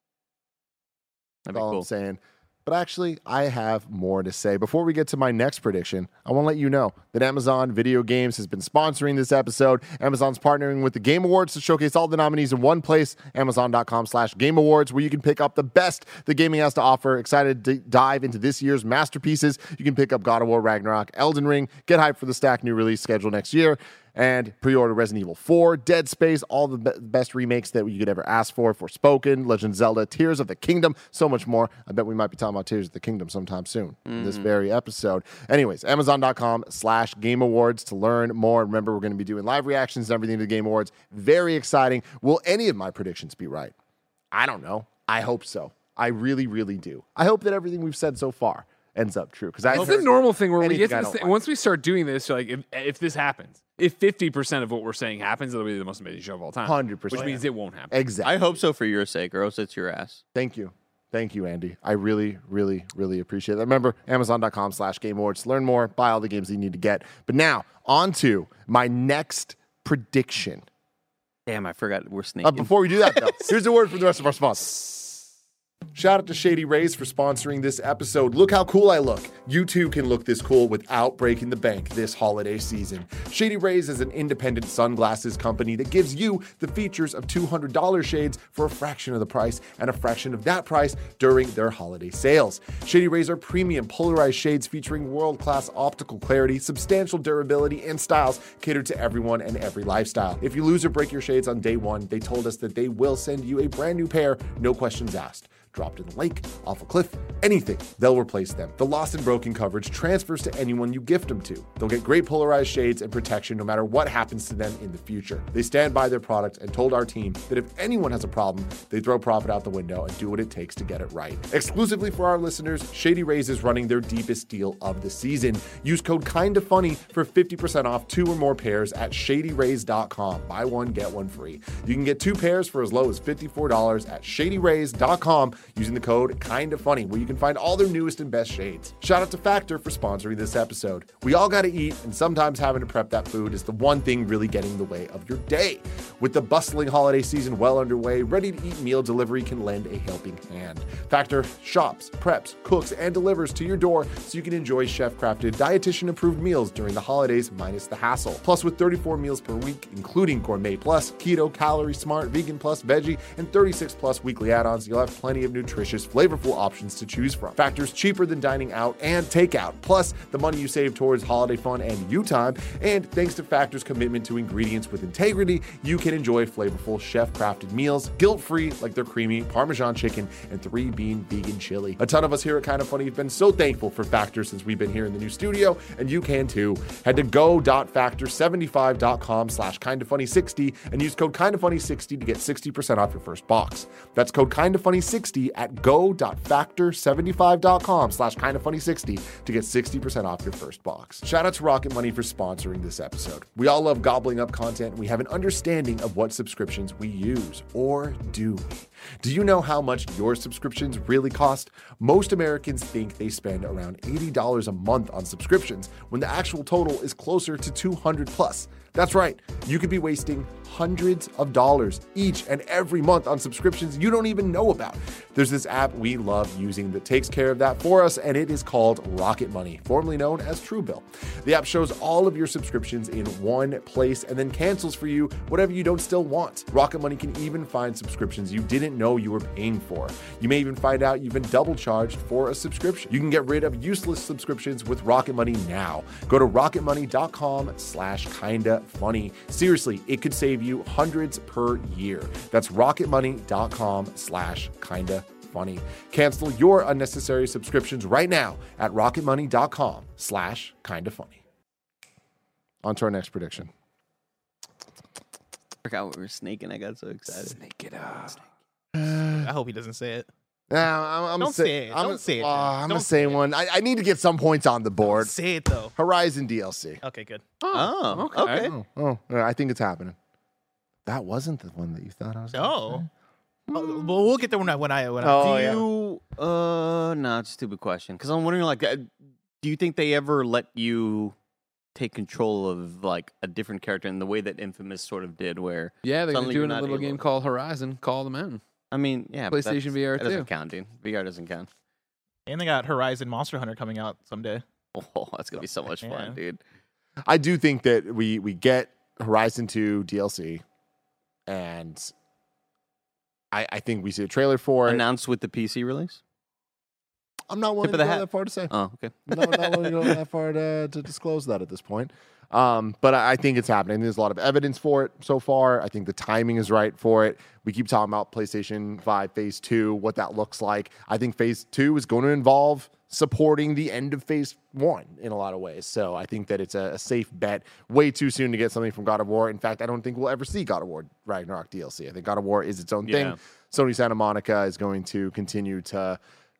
That'd That's be all cool. I'm saying. But actually, I have more to say. Before we get to my next prediction, I want to let you know that Amazon Video Games has been sponsoring this episode. Amazon's partnering with the Game Awards to showcase all the nominees in one place, amazon.com slash Game Awards, where you can pick up the best the gaming has to offer. Excited to dive into this year's masterpieces. You can pick up God of War Ragnarok, Elden Ring, get hyped for the stacked new release schedule next year, and pre-order Resident Evil four, Dead Space, all the be- best remakes that you could ever ask for, Forspoken, Legend of Zelda, Tears of the Kingdom, so much more. I bet we might be talking about Tears of the Kingdom sometime soon in this very episode. Anyways, amazon.com slash Game Awards to learn more. Remember, we're going to be doing live reactions and everything to the Game Awards. Very exciting. Will any of my predictions be right? I don't know. I hope so. I really, really do. I hope that everything we've said so far ends up true. Because I It's the normal thing where we anything get to I this don't thing. like. Once we start doing this, like if, if this happens, if fifty percent of what we're saying happens, it'll be the most amazing show of all time. one hundred percent. Which means it won't happen. Exactly. I hope so for your sake, or else it's your ass. Thank you. Thank you, Andy. I really, really, really appreciate that. Remember, amazon.com slash Game Awards. Learn more, buy all the games that you need to get. But now, on to my next prediction. Damn, I forgot we're sneaking. Uh, before we do that, though, here's a word from the rest of our sponsors. Shout out to Shady Rays for sponsoring this episode. Look how cool I look. You too can look this cool without breaking the bank this holiday season. Shady Rays is an independent sunglasses company that gives you the features of two hundred dollars shades for a fraction of the price and a fraction of that price during their holiday sales. Shady Rays are premium polarized shades featuring world-class optical clarity, substantial durability, and styles catered to everyone and every lifestyle. If you lose or break your shades on day one, they told us that they will send you a brand new pair, no questions asked. Dropped in the lake, off a cliff, anything, they'll replace them. The lost and broken coverage transfers to anyone you gift them to. They'll get great polarized shades and protection no matter what happens to them in the future. They stand by their product and told our team that if anyone has a problem, they throw profit out the window and do what it takes to get it right. Exclusively for our listeners, Shady Rays is running their deepest deal of the season. Use code KINDAFUNNY for fifty percent off two or more pairs at shady rays dot com. Buy one, get one free. You can get two pairs for as low as fifty-four dollars at shady rays dot com using the code KINDAFUNNY, where you can find all their newest and best shades. Shout out to Factor for sponsoring this episode. We all gotta eat, and sometimes having to prep that food is the one thing really getting in the way of your day. With the bustling holiday season well underway, ready-to-eat meal delivery can lend a helping hand. Factor shops, preps, cooks, and delivers to your door so you can enjoy chef-crafted, dietitian-approved meals during the holidays minus the hassle. Plus, with thirty-four meals per week, including Gourmet Plus, Keto, Calorie Smart, Vegan Plus, Veggie, and thirty-six plus weekly add-ons, you'll have plenty of nutritious, flavorful options to choose from. Factor's cheaper than dining out and takeout, plus the money you save towards holiday fun and you time. And thanks to Factor's commitment to ingredients with integrity, you can enjoy flavorful chef-crafted meals, guilt-free like their creamy Parmesan chicken and three-bean vegan chili. A ton of us here at Kinda Funny have been so thankful for Factor since we've been here in the new studio, and you can too. Head to go dot factor seventy-five dot com slash kinda funny sixty and use code kinda funny sixty to get sixty percent off your first box. That's code kinda funny sixty at go dot factor seventy-five dot com slash kinda funny sixty to get sixty percent off your first box. Shout out to Rocket Money for sponsoring this episode. We all love gobbling up content, and we have an understanding of what subscriptions we use, or do we? Do you know how much your subscriptions really cost? Most Americans think they spend around eighty dollars a month on subscriptions, when the actual total is closer to two hundred plus. That's right, you could be wasting hundreds of dollars each and every month on subscriptions you don't even know about. There's this app we love using that takes care of that for us, and it is called Rocket Money, formerly known as Truebill. The app shows all of your subscriptions in one place and then cancels for you whatever you don't still want. Rocket Money can even find subscriptions you didn't know you were paying for. You may even find out you've been double charged for a subscription. You can get rid of useless subscriptions with Rocket Money now. Go to rocket money dot com slash kinda funny. Seriously, it could save you hundreds per year. That's rocket money dot com slash kinda funny. Cancel your unnecessary subscriptions right now at rocket money dot com slash kinda funny. On to our next prediction. I forgot we were snaking. I got so excited. Snake it up. I hope he doesn't say it. Nah, I'm, I'm Don't say, say it. I'm Don't a, say it, uh, Jim. I'm Don't gonna say say it. one. I, I need to get some points on the board. Say it though. Horizon D L C. Okay, good. Oh, okay. okay. Oh, oh, yeah, I think it's happening. That wasn't the one that you thought I was. gonna No. say. Oh, well, we'll get there when I when I when I. Oh, do yeah. you? Uh, no, it's a stupid question. Because I'm wondering, like, uh, do you think they ever let you take control of like a different character in the way that Infamous sort of did, where Yeah, they're Suddenly doing you're a not little able- game called Horizon, Call the Mountain. I mean, yeah, but PlayStation that's- V R that doesn't too. count, dude. V R doesn't count. And they got Horizon Monster Hunter coming out someday. Oh, that's gonna be so much Yeah. fun, dude. I do think that we we get Horizon two D L C, and I I think we see a trailer for it. Announced with the P C release. I'm not willing Tip to of go the hat. that far to say. Oh, okay. no, not willing to go that far to, to disclose that at this point. Um, but I, I think it's happening. There's a lot of evidence for it so far. I think the timing is right for it. We keep talking about PlayStation five Phase two, what that looks like. I think Phase two is going to involve supporting the end of Phase one in a lot of ways. So I think that it's a, a safe bet. Way too soon to get something from God of War. In fact, I don't think we'll ever see God of War Ragnarok D L C. I think God of War is its own Yeah. thing. Sony Santa Monica is going to continue to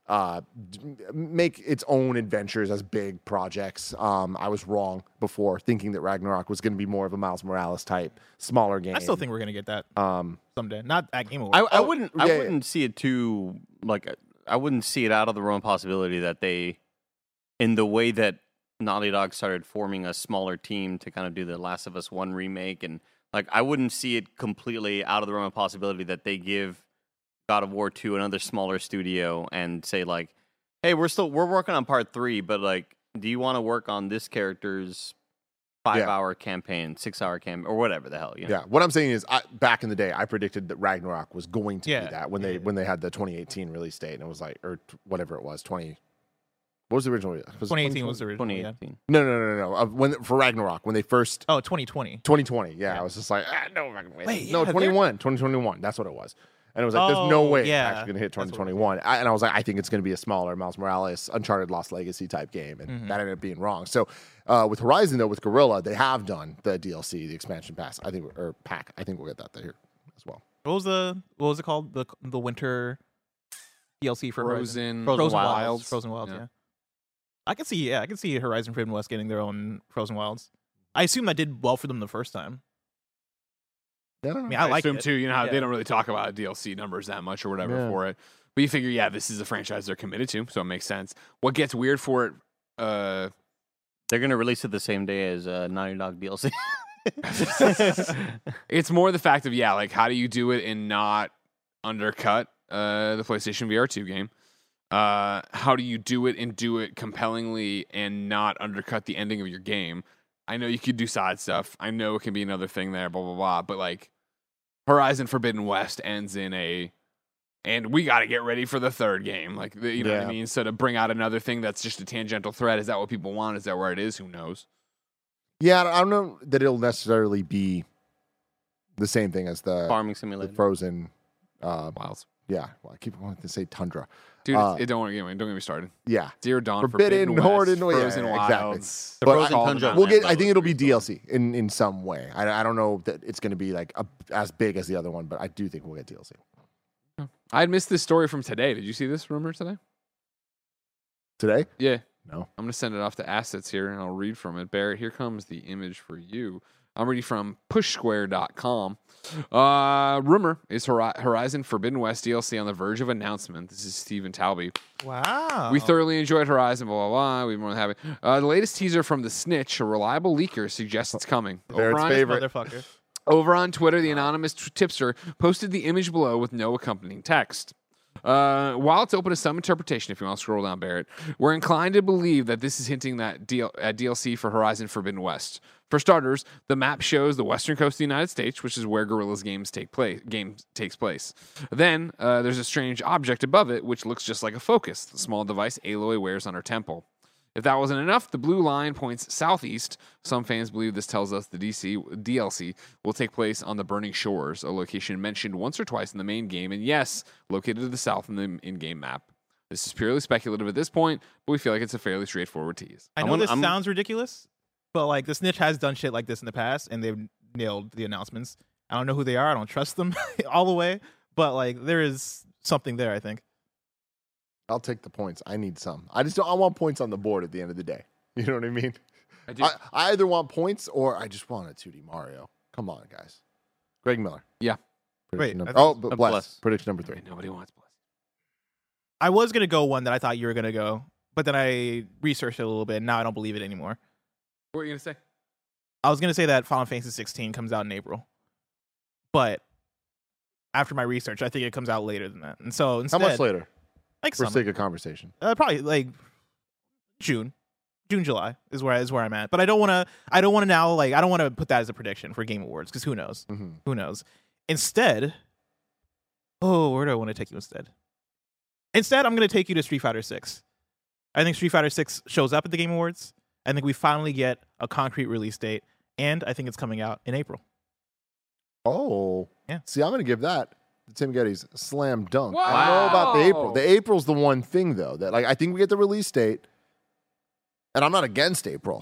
uh, d- make its own adventures as big projects. Um, I was wrong before thinking that Ragnarok was going to be more of a Miles Morales type, smaller game. I still think we're gonna get that Um, someday. Not at Game Awards. I, I wouldn't. I yeah, yeah. wouldn't see it too like. I wouldn't see it out of the realm of possibility that they, in the way that Naughty Dog started forming a smaller team to kind of do the Last of Us One remake, and like I wouldn't see it completely out of the realm of possibility that they give God of War Two another smaller studio and say like, hey, we're still we're working on part three, but like, do you want to work on this character's five Yeah. hour campaign, six hour campaign, or whatever the hell? You know? Yeah, what I'm saying is, I, back in the day, I predicted that Ragnarok was going to Yeah. be that when they when they had the twenty eighteen release date, and it was like, or t- whatever it was, twenty. What was the original? Was it twenty eighteen was the original. twenty Yeah. eighteen. No, no, no, no, no. Uh, when for Ragnarok, when they first Oh, twenty twenty. twenty twenty. Yeah, I was just like, ah, no, fucking way. Wait, no, yeah, they're- twenty-one, twenty twenty-one. That's what it was. And it was like, there's no Oh, way yeah. it's actually going to hit That's what it twenty twenty-one. I, and I was like, I think it's going to be a smaller Miles Morales, Uncharted Lost Legacy type game. And Mhm. that ended up being wrong. So uh, with Horizon, though, with Gorilla, they have done the D L C, the expansion pass. I think, or pack. I think we'll get that there as well. What was the what was it called? The the winter D L C for Horizon. Frozen, Frozen Frozen Wilds. Wilds. Frozen Wilds, Yeah. yeah. I can see, yeah, I can see Horizon Forbidden West getting their own Frozen Wilds. I assume that did well for them the first time. Yeah, I don't I know. mean, I, I like assume it. too. You know how Yeah. they don't really talk about D L C numbers that much or whatever Yeah. for it. But you figure, yeah, this is a franchise they're committed to, so it makes sense. What gets weird for it? Uh, They're gonna release it the same day as uh, Naughty Dog D L C. it's more the fact of yeah, like how do you do it and not undercut uh, the PlayStation V R two game? Uh, how do you do it and do it compellingly and not undercut the ending of your game? I know you could do side stuff. I know it can be another thing there, blah blah blah. But like, Horizon Forbidden West ends in a, and we got to get ready for the third game. Like, the, you know what I Yeah. mean? So to bring out another thing that's just a tangential thread, is that what people want? Is that where it is? Who knows? Yeah, I don't know that it'll necessarily be the same thing as the, Farming the Simulator. Frozen. Uh, Wilds. yeah, well, I keep wanting to say Tundra. Dude, Uh, it, it don't get me. Don't get me started. Yeah, Zero Dawn, Forbidden, Forbidden, Horde, West, yeah, Frozen yeah, exactly. Wilds. The But Frozen I- Tundra. We'll and get. I those think it'll be three D L C in, in some way. I, I don't know that it's going to be like a, as big as the other one, but I do think we'll get D L C I had missed this story from today. Did you see this rumor today? today. Yeah. No. I'm going to send it off to assets here and I'll read from it. Barrett, here comes the image for you. I'm reading from push square dot com. Uh, rumor is Hori- Horizon Forbidden West D L C on the verge of announcement. This is Stephen Talby. Wow. We thoroughly enjoyed Horizon, blah, blah, blah. We're more than happy. Uh, the latest teaser from The Snitch, a reliable leaker, suggests it's coming. Barrett's Over on- favorite. Motherfucker. Over on Twitter, the anonymous t- tipster posted the image below with no accompanying text. Uh, while it's open to some interpretation, if you want to scroll down, Barrett, we're inclined to believe that this is hinting that D L- at D L C for Horizon Forbidden West. For starters, the map shows the western coast of the United States, which is where Guerrilla's games take place. Game takes place. Then uh, there's a strange object above it, which looks just like a focus, the small device Aloy wears on her temple. If that wasn't enough, the blue line points southeast. Some fans believe this tells us the D C, D L C will take place on the Burning Shores, a location mentioned once or twice in the main game, and yes, located to the south in the in-game map. This is purely speculative at this point, but we feel like it's a fairly straightforward tease. I I know wanna- this I'm- sounds ridiculous, but like the Snitch has done shit like this in the past, and they've nailed the announcements. I don't know who they are. I don't trust them all the way, but like there is something there. I think. I'll take the points. I need some. I just don't. I want points on the board at the end of the day. You know what I mean? I do. I, I either want points or I just want a two D Mario. Come on, guys. Greg Miller. Yeah. Prediction Wait, number, I oh, thought- but uh, bless. Bless. Prediction number three. Nobody wants Bless. I was gonna go one that I thought you were gonna go, but then I researched it a little bit, and now I don't believe it anymore. What were you going to say? I was gonna say that Final Fantasy sixteen comes out in April, but after my research, I think it comes out later than that. And so How instead, much later? like For summer, sake of conversation. uh, probably like June, June, July is where is where I'm at. But I don't want to. I don't want to now. Like I don't want to put that as a prediction for Game Awards because who knows? Mm-hmm. Who knows? Instead, oh, where do I want to take you instead? Instead, I'm going to take you to Street Fighter six. I think Street Fighter six shows up at the Game Awards. I think we finally get a concrete release date, and I think it's coming out in April. Oh. Yeah. See, I'm going to give that to Tim Geddes slam dunk. I don't know about the April. Wow. The April's the one thing, though, that like I think we get the release date, and I'm not against April.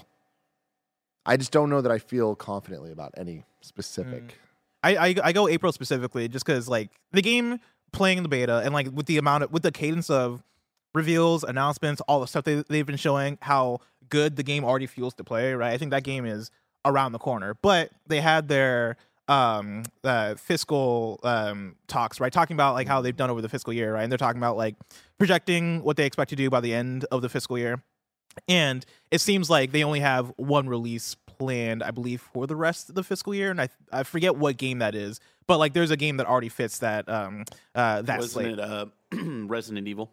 I just don't know that I feel confidently about any specific. I, I I go April specifically just because like the game playing the beta and like with the amount of with the cadence of reveals, announcements, all the stuff they, they've been showing, how good the game already feels to play, right? I think that game is around the corner. But they had their um uh fiscal um talks, right, talking about like how they've done over the fiscal year, right? And they're talking about like projecting what they expect to do by the end of the fiscal year. And it seems like they only have one release planned, I believe, for the rest of the fiscal year, and I I forget what game that is, but like there's a game that already fits that um uh that Wasn't slate. it uh, Resident Evil?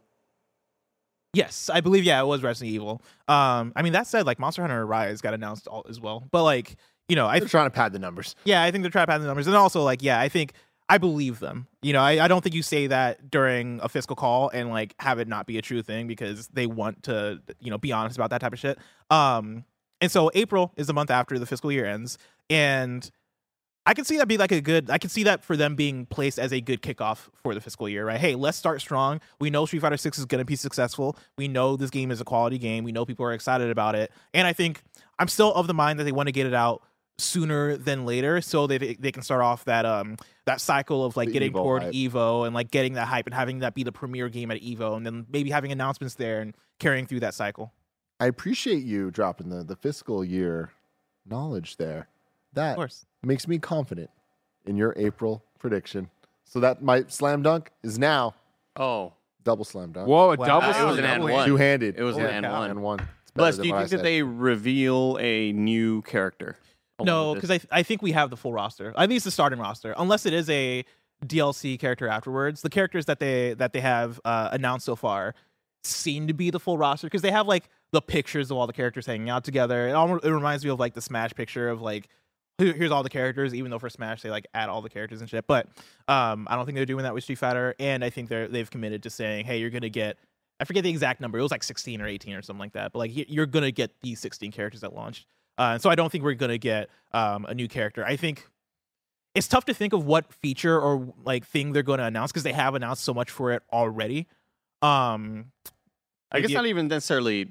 Yes, I believe, yeah, it was Resident Evil. Um, I mean, that said, like Monster Hunter Rise got announced all, as well, but like, you know, I They're trying to pad the numbers. yeah, I think they're trying to pad the numbers, and also like, yeah, I think I believe them. You know, I, I don't think you say that during a fiscal call and like have it not be a true thing because they want to, you know, be honest about that type of shit. Um, and so April is the month after the fiscal year ends, and I can see that be like a good, I can see that for them being placed as a good kickoff for the fiscal year, right? Hey, let's start strong. We know Street Fighter six is going to be successful. We know this game is a quality game. We know people are excited about it. And I think I'm still of the mind that they want to get it out sooner than later so they they can start off that um that cycle of like The getting Evo toward hype. Evo and like getting that hype and having that be the premier game at Evo and then maybe having announcements there and carrying through that cycle. I appreciate you dropping the, the fiscal year knowledge there. Of That course. makes me confident in your April prediction. So that my slam dunk is now Oh, double slam dunk. Whoa, a Wow. double. it was an and double one. Two handed. It was an Holy and cow. one. And one. It's better Bless, than do you what I think that said. they reveal a new character? along No, with because this? I I think we have the full roster, at least the starting roster, unless it is a D L C character afterwards. The characters that they that they have uh, announced so far seem to be the full roster because they have like the pictures of all the characters hanging out together. It almost it reminds me of like the Smash picture of like here- here's all the characters, even though for Smash they like add all the characters and shit. But um, I don't think they're doing that with Street Fighter, and I think they're they've committed to saying, hey, you're gonna get. I forget the exact number. It was like sixteen or eighteen or something like that. But like y- you're gonna get these sixteen characters at launch. Uh, so I don't think we're gonna get um, a new character. I think it's tough to think of what feature or like thing they're going to announce because they have announced so much for it already. Um, I guess yeah. not even necessarily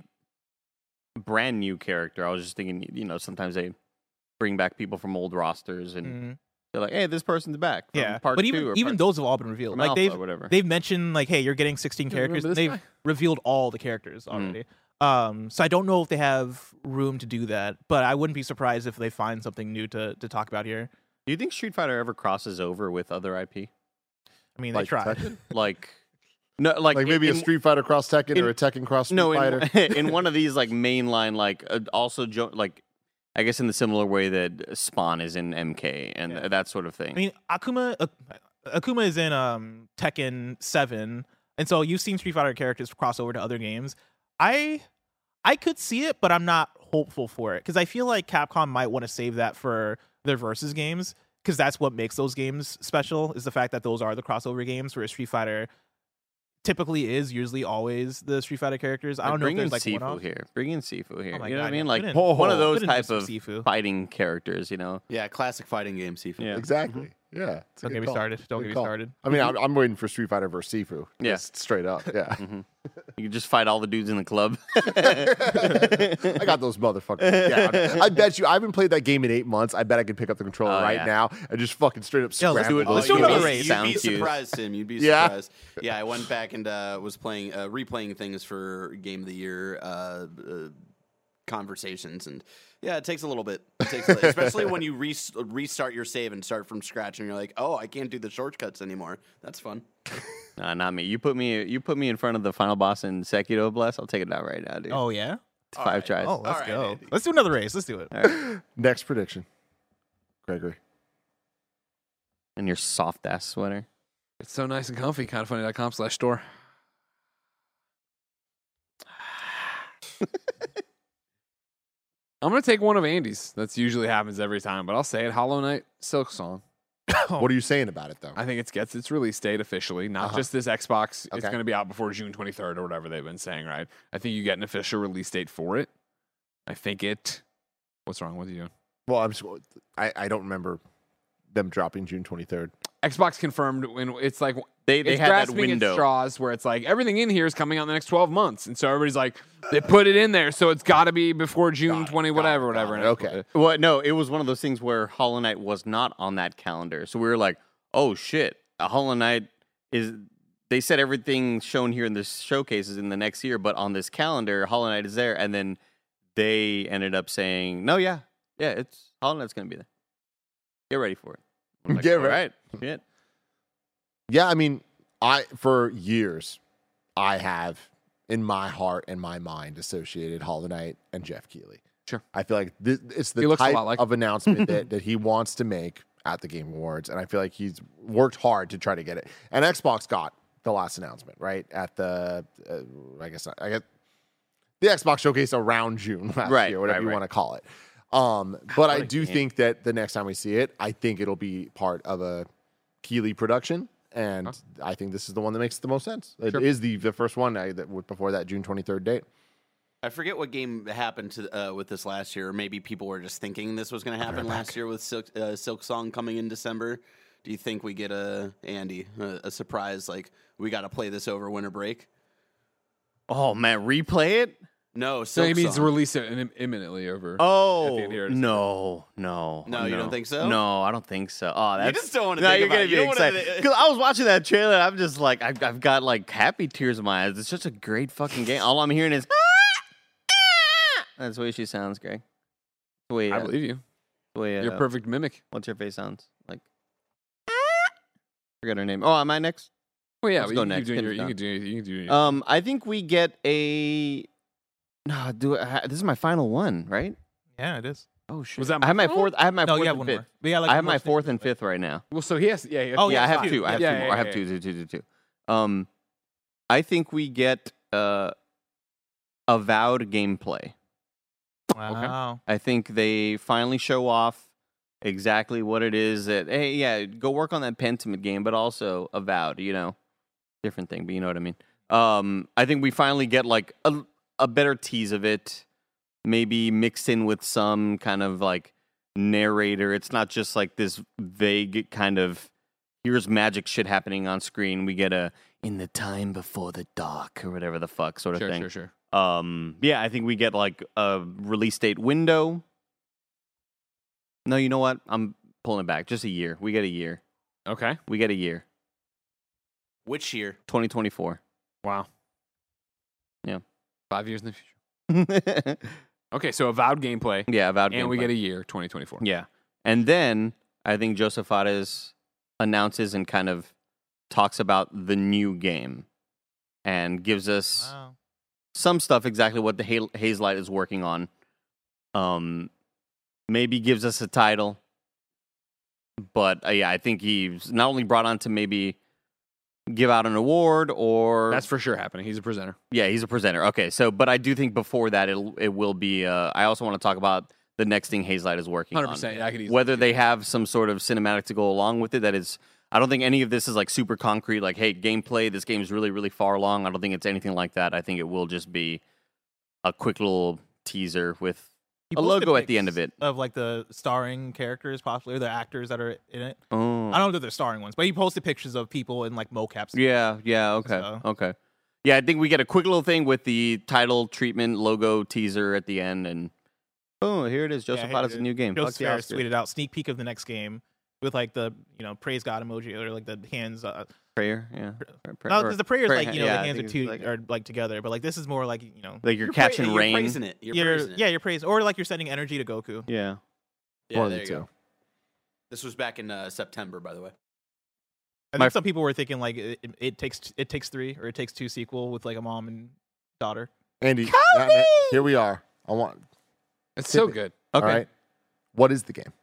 brand new character. I was just thinking, you know, sometimes they bring back people from old rosters and mm, they're like, hey, this person's back. From yeah, part but two even or even part, those have all been revealed. from Like Alpha they've or whatever. they've mentioned like, hey, you're getting sixteen Yeah, characters. remember They've this guy? revealed all the characters Mm. already. Um, so I don't know if they have room to do that, but I wouldn't be surprised if they find something new to to talk about here. Do you think Street Fighter ever crosses over with other I P? I mean, Like they tried. Tekken? Like, no, like, Like maybe in, a Street Fighter cross Tekken in- or a Tekken cross Street no, Fighter. in, in one of these like mainline, like uh, also jo- like, I guess in the similar way that Spawn is in M K and Yeah. that sort of thing. I mean, Akuma uh, Akuma is in um Tekken seven, and so you've seen Street Fighter characters cross over to other games. I I could see it, but I'm not hopeful for it because I feel like Capcom might want to save that for their versus games because that's what makes those games special is the fact that those are the crossover games where Street Fighter typically is usually always the Street Fighter characters. I Like, don't know if bring in there's like Sifu one-off. here. Bring in Sifu here. Oh my you know God, what I mean? yeah. Like Couldn't- Oh, one of those couldn't type miss some of Sifu. fighting characters. You know? Yeah, classic fighting game, Sifu. Yeah. Exactly. Yeah. it's a Don't good get me call. started. Don't Good get me call. started. I mean, I'm, I'm waiting for Street Fighter versus Sifu. Yeah. Just straight up. Yeah. hmm You can just fight all the dudes in the club. I got those motherfuckers. Yeah, I, I bet you. I haven't played that game in eight months. I bet I could pick up the controller Oh, right yeah. now and just fucking straight up Yeah, let's scramble. do it. those Let's do games. another You'd race. be- Sound You'd be cues. surprised, Tim. You'd be Yeah. surprised. Yeah, I went back and uh, was playing, uh, replaying things for Game of the Year uh, uh, conversations, and yeah, it takes a little bit. It takes, a little, especially when you re- restart your save and start from scratch, and you're like, oh, I can't do the shortcuts anymore. That's fun. Nah, not me. You put me. You put me in front of the final boss in Sekiro. Bless. I'll take it out right now, dude. Oh yeah. Five alright. tries. Oh, let's right, go. Andy. Let's do another race. Let's do it. Next prediction, Gregory. And your soft ass sweater. It's so nice and comfy. kind of funny dot com slash store. I'm gonna take one of Andy's. That's usually happens every time, but I'll say it. Hollow Knight Silk Song. What are you saying about it though? I think it gets its release date officially, not Uh-huh. just this Xbox. It's Okay. going to be out before June twenty-third or whatever they've been saying, right? I think you get an official release date for it. I think it. What's wrong with you? Well, I'm. Just, I I don't remember them dropping June twenty-third. Xbox confirmed when it's like They they it's had that grasping at window. straws where it's like everything in here is coming out in the next twelve months, and so everybody's like they put it in there, so it's got to be before June Got it, twenty, got whatever, it, whatever. got and it. I put Okay. it- Well, no, it was one of those things where Hollow Knight was not on that calendar. So we were like, oh shit, a Hollow Knight is they said everything shown here in this showcase is in the next year, but on this calendar, Hollow Knight is there, and then they ended up saying, no, yeah, yeah, it's Hollow Knight's going to be there. Get ready for it. I'm like, Get all ready. right. Shit. Yeah, I mean, I for years, I have in my heart and my mind associated Hollow Knight and Jeff Keighley. Sure. I feel like this, it's He the looks a type lot like of announcement that, that he wants to make at the Game Awards, and I feel like he's worked hard to try to get it. And Xbox got the last announcement, right? At the, uh, I guess, I guess the Xbox showcase around June last Right, year, whatever right, you right. want to call it. Um, but I what a do game. think that the next time we see it, I think it'll be part of a Keighley production, and Huh. I think this is the one that makes the most sense. It Sure. is the the first one I, that would before that June twenty-third date. I forget what game happened to uh, with this last year. Or maybe people were just thinking this was going to happen last year with Silk, uh, Silk Song coming in December. Do you think we get a Andy a, a surprise like we got to play this over winter break? Oh, man, replay it? No, So Silk he means Song. release it im- imminently over. Oh, At the end of no, no. No, you don't think so? No, I don't think so. Oh, that's, just don't wanna no, think you're about gonna it. You be don't wanna- excited. Because I was watching that trailer, I'm just like, I've, I've got like happy tears in my eyes. It's such a great fucking game. All I'm hearing is, that's the way she sounds, Greg. The way, I uh, believe you. the way, uh, You're a perfect mimic. what's your face sounds like? Forget her name. Oh, am I next? Well, yeah, Let's but go you, next. Keep doing your, Tim's you done. can do you can do your, Um, I think we get a. No, do I, this is my final one, right? Yeah, it is. Oh shit! Was that I have my my fourth. I have my No, fourth you have and one fifth. more. We got, like, I have more my sneak fourth peeks, and but- fifth right now. well, so he has. Yeah. He Oh, yeah, I have two. two. I have Yeah, two yeah, more. I yeah, have yeah. two, two, two, two, two. Um, I think we get uh, avowed gameplay. Wow. I think they finally show off exactly what it is that. Hey, yeah, go work on that Pentiment game, but also avowed. You know, different thing, but you know what I mean. Um, I think we finally get like a a better tease of it, maybe mixed in with some kind of like narrator. It's not just like this vague kind of here's magic shit happening on screen. We get a in the time before the dark or whatever the fuck sort of Sure, thing. sure, sure. Um, yeah, I think we get like a release date window. No, you know what? I'm pulling it back. Just a year. We get a year. Okay. We get a year. Which year? twenty twenty-four. Wow. Yeah. Five years in the future. Okay, so avowed gameplay, yeah, about and we get a year, twenty twenty-four. Yeah. And then I think Joseph Fares announces and kind of talks about the new game and gives us Wow. some stuff exactly what the Ha- Hazelight is working on. Um, maybe gives us a title. But uh, yeah, I think he's not only brought on to maybe give out an award or That's for sure happening. He's a presenter. yeah, he's a presenter. Okay, so but I do think before that it it will be. Uh, I also want to talk about the next thing Hazelight is working Hundred on. percent. I could easily Whether they have some sort of cinematic to go along with it. That is, I don't think any of this is like super concrete. Like, hey, gameplay. This game is really really far along. I don't think it's anything like that. I think it will just be a quick little teaser with He a posted logo at the end pics of it. of like the starring characters, possibly or the actors that are in it. Oh, I don't know if they're starring ones, but he posted pictures of people in like mocaps. yeah, yeah. Okay, So- okay. Yeah, I think we get a quick little thing with the title treatment logo teaser at the end, and boom, here it is. Joseph here it Fares' is. new game. Fuck Joseph the Fares Oscars. tweeted out sneak peek of the next game with like the you know praise God emoji or like the hands. Uh, Prayer, yeah. Pra- pra- no, or- because the prayer is pray- like you know yeah, the I hands are think two it's like- are like together, but like this is more like you know like you're, You're pra- catching you're rain. praising it. You're, you're praising it. yeah you're praising or like you're sending energy to Goku. Yeah. Yeah, One of there the you two. go. This was back in uh, September, by the way. I My think f- some people were thinking like it, it, it takes it takes three or it takes two sequel with like a mom and daughter. Andy, that- that- here we are. I want. It's so good. Okay. All right. What is the game?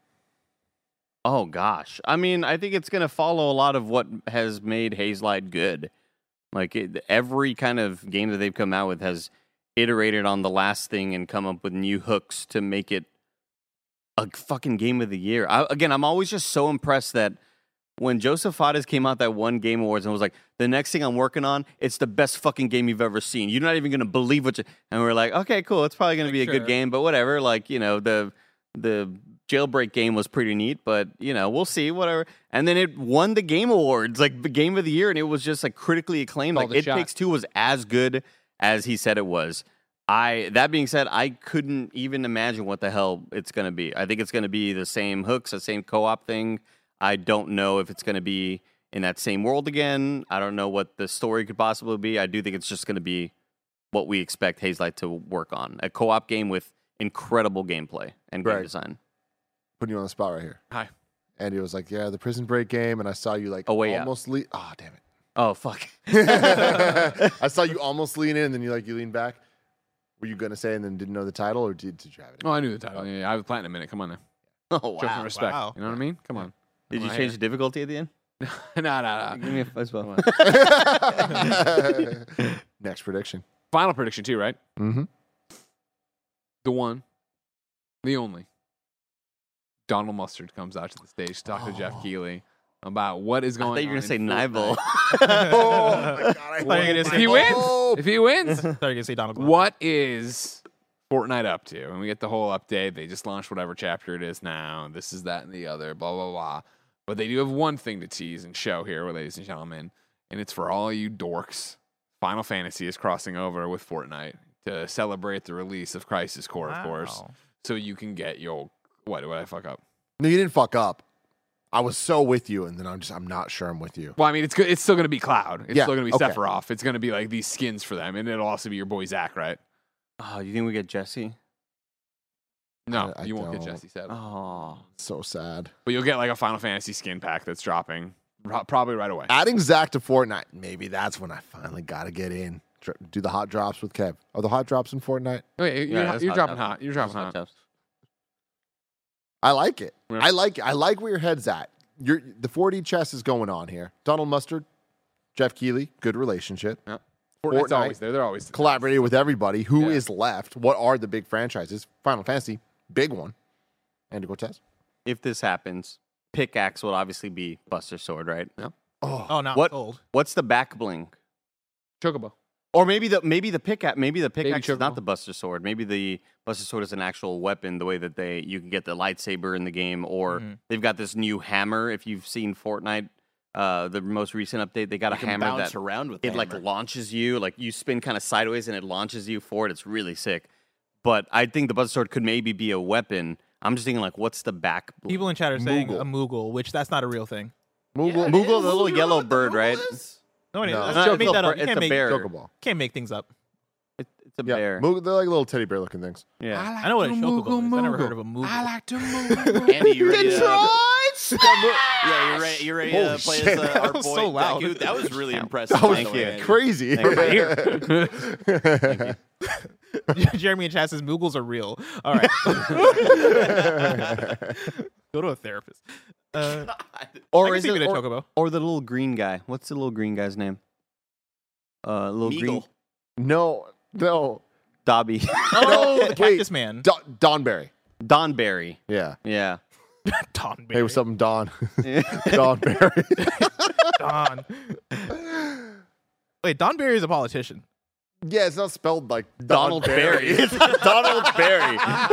Oh gosh. I mean, I think it's going to follow a lot of what has made Hazelight good. Like it, every kind of game that they've come out with has iterated on the last thing and come up with new hooks to make it a fucking game of the year. I, again, I'm always just so impressed that when Joseph Fares came out that one Game Awards and was like, the next thing I'm working on, it's the best fucking game you've ever seen. You're not even going to believe what you... And we're like, okay, cool. It's probably going to be a Sure. good game, but whatever. Like, you know, the the Jailbreak game was pretty neat, but, you know, we'll see, whatever. And then it won the Game Awards, like the Game of the Year, and it was just like critically acclaimed. Called Like, a It shot. Takes Two was as good as he said it was. I that being said, I couldn't even imagine what the hell it's going to be. I think it's going to be the same hooks, the same co-op thing. I don't know if it's going to be in that same world again. I don't know what the story could possibly be. I do think it's just going to be what we expect Hazelight to work on. A co-op game with incredible gameplay and game Right. design. Putting you on the spot right here. Hi. Andy was like, yeah, the Prison Break game, and I saw you like Oh, wait, yeah. almost lean. Oh, damn Oh, fuck. it. I saw you almost lean in, and then you like you lean back. Were you gonna say and then didn't know the title, or did, did you have it? Oh, I knew the title. Yeah, yeah, I was Platinum in it. Come on now. Oh, Show some wow. respect. Wow. You know what I mean? Come on. Did Come you on change here. the difficulty at the end? no, no, no. Give me a as well. Next prediction. Final prediction too, right? Mm-hmm. The one, the only. Donald Mustard comes out to the stage to talk to Jeff Keighley about what is I going thought on. you were going to say in Nibel. Fortnite. Oh my god! I thought you were gonna If say he wins, Oh, if he wins, I thought you were gonna say Donald Glover. what is Fortnite up to? And we get the whole update. They just launched whatever chapter it is now. This is that and the other. Blah blah blah. But they do have one thing to tease and show here, ladies and gentlemen, and it's for all you dorks. Final Fantasy is crossing over with Fortnite to celebrate the release of Crisis Core, of course. Wow. So you can get your what? What did I fuck up? No, you didn't fuck up. I was so with you, and then I'm just I'm not sure I'm with you. Well, I mean, it's good. It's still going to be Cloud. It's Yeah, still going to be okay. Sephiroth. It's going to be like these skins for them, and it'll also be your boy Zach, right? Oh, you think we get Jesse? No, I- I you won't get don't. Jesse Seven, Oh. So sad. but you'll get like a Final Fantasy skin pack that's dropping pro- probably right away. Adding Zach to Fortnite, maybe that's when I finally got to get in. Dr- Do the hot drops with Kev. Are the hot drops in Fortnite? Okay, you're, Yeah, that's you're hot dropping tubs. hot. You're dropping Hot hot. tubs. I like it. Yeah. I like it. I like where your head's at. You're, the four D chess is going on here. Donald Mustard, Jeff Keighley, good relationship. Fortnite's Fortnite. always there. They're always Collaborated with everybody. Who Yeah. is left? What are the big franchises? Final Fantasy, big one. Andy Cortez. If this happens, pickaxe will obviously be Buster Sword, right? Oh, Oh, not What- old. What's the back bling? Chocobo. Or maybe the maybe the pickaxe maybe the pickaxe is Chocobo. not the Buster Sword. Maybe the Buster Sword is an actual weapon. The way that they you can get the lightsaber in the game, or Mhm. they've got this new hammer. If you've seen Fortnite, uh, the most recent update, they got You a can hammer bounce that around with the it like hammer. launches you. Like you spin kind of sideways and it launches you forward. It's really sick. But I think the Buster Sword could maybe be a weapon. I'm just thinking like, what's the back? bling? People in chat are saying Moogle. a Moogle, which that's not a real thing. Moogle. Yeah, it Moogle, is. the little You yellow know what the bird, Moogle right? is? No, No, no, it's no, a- made it's that a up. You bir- can't it's a make, bear. Chocoball. can't make things up. It, it's a Yeah, bear. Moog- they're like little teddy bear looking things. Yeah. I know what a chocobo is. I never heard of a Moogle. I like to Moogle. Andy, you ready? To, yeah, you're ready. You ready Holy to play shit, as uh, that our was boy so loud. Daku? That was really impressive. That was by the way, you. Andy. crazy. Thank Jeremy and Chad says Moogles are real. All right. Go to a therapist. Uh, Or I can is see it with a or, chocobo. or the little green guy? What's the little green guy's name? Uh, little green Meagle. no, no. Dobby. Oh, the wait. Cactus Man. Don, Donberry. Don Berry. Yeah. Yeah. Don Hey, what's up, Don? Yeah. Donberry. Don. Wait, Don Barry is a politician. Yeah, it's not spelled like Donald Don Berry. It's Donald Berry.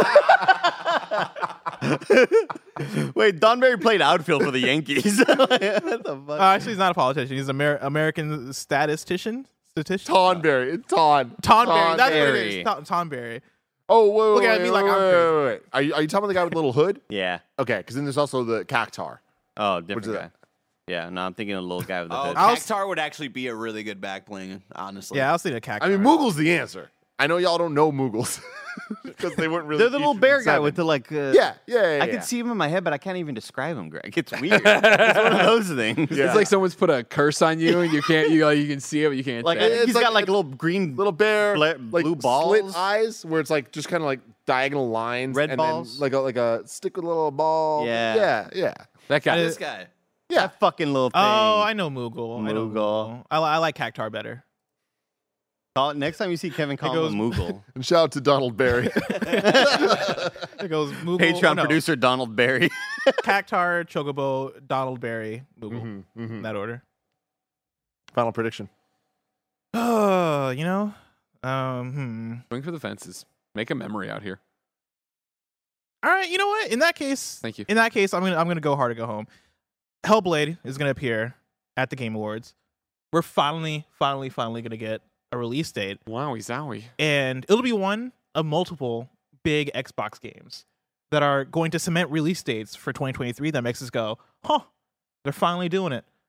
Wait, Don Berry played outfield for the Yankees. What the fuck? Uh, actually, he's not a politician. He's an Amer- American statistician. Statistician. Tonberry. It's Ton. Ton Berry. That's what it Berry. is. Ton, Ton Berry. Oh, wait, wait, Look at wait, me wait, like I'm wait, crazy. wait, wait. Are you, are you talking about the guy with the little hood? Yeah. Okay, because then there's also the Cactar. Oh, Which different is guy. that? Yeah, no, I'm thinking of the little guy with the Oh, hood. I was- Cactar would actually be a really good back bling, honestly. Yeah, I was thinking a cactus. I mean, Moogle's the answer. I know y'all don't know Moogles because they weren't really. They're the little featured bear in guy seven. with the like. Uh, Yeah, yeah, yeah. I yeah. can see him in my head, but I can't even describe him, Greg. It's weird. It's one of those things. Yeah. It's like someone's put a curse on you, and you can't. You like, you can see it, but you can't. Like say it. It's he's like- got like little green. little bear, Bla- like blue slit balls? eyes, where it's like just kind of like diagonal lines, Red and balls? then like a like a stick with a little ball. Yeah. yeah, yeah. that guy. This guy. Yeah. That fucking little thing. Oh, I know Moogle. I know Moogle. Moogle. I, li- I like Cactar better. Call, next time you see Kevin, call goes- him a Moogle. And shout out to Donald Berry. It goes Moogle. Patreon oh, no. producer Donald Berry. Cactar, Chocobo, Donald Berry, Moogle. Mhm, mhm. In that order. Final prediction. Oh, you know, um, hmm. Swing for the fences. Make a memory out here. All right, you know what? In that case, Thank you. In that case, I'm gonna I'm gonna go hard to go home. Hellblade is gonna appear at the Game Awards. We're finally, finally, finally gonna get a release date, Wowie zowie. and it'll be one of multiple big Xbox games that are going to cement release dates for twenty twenty-three. That makes us go, huh? They're finally doing it.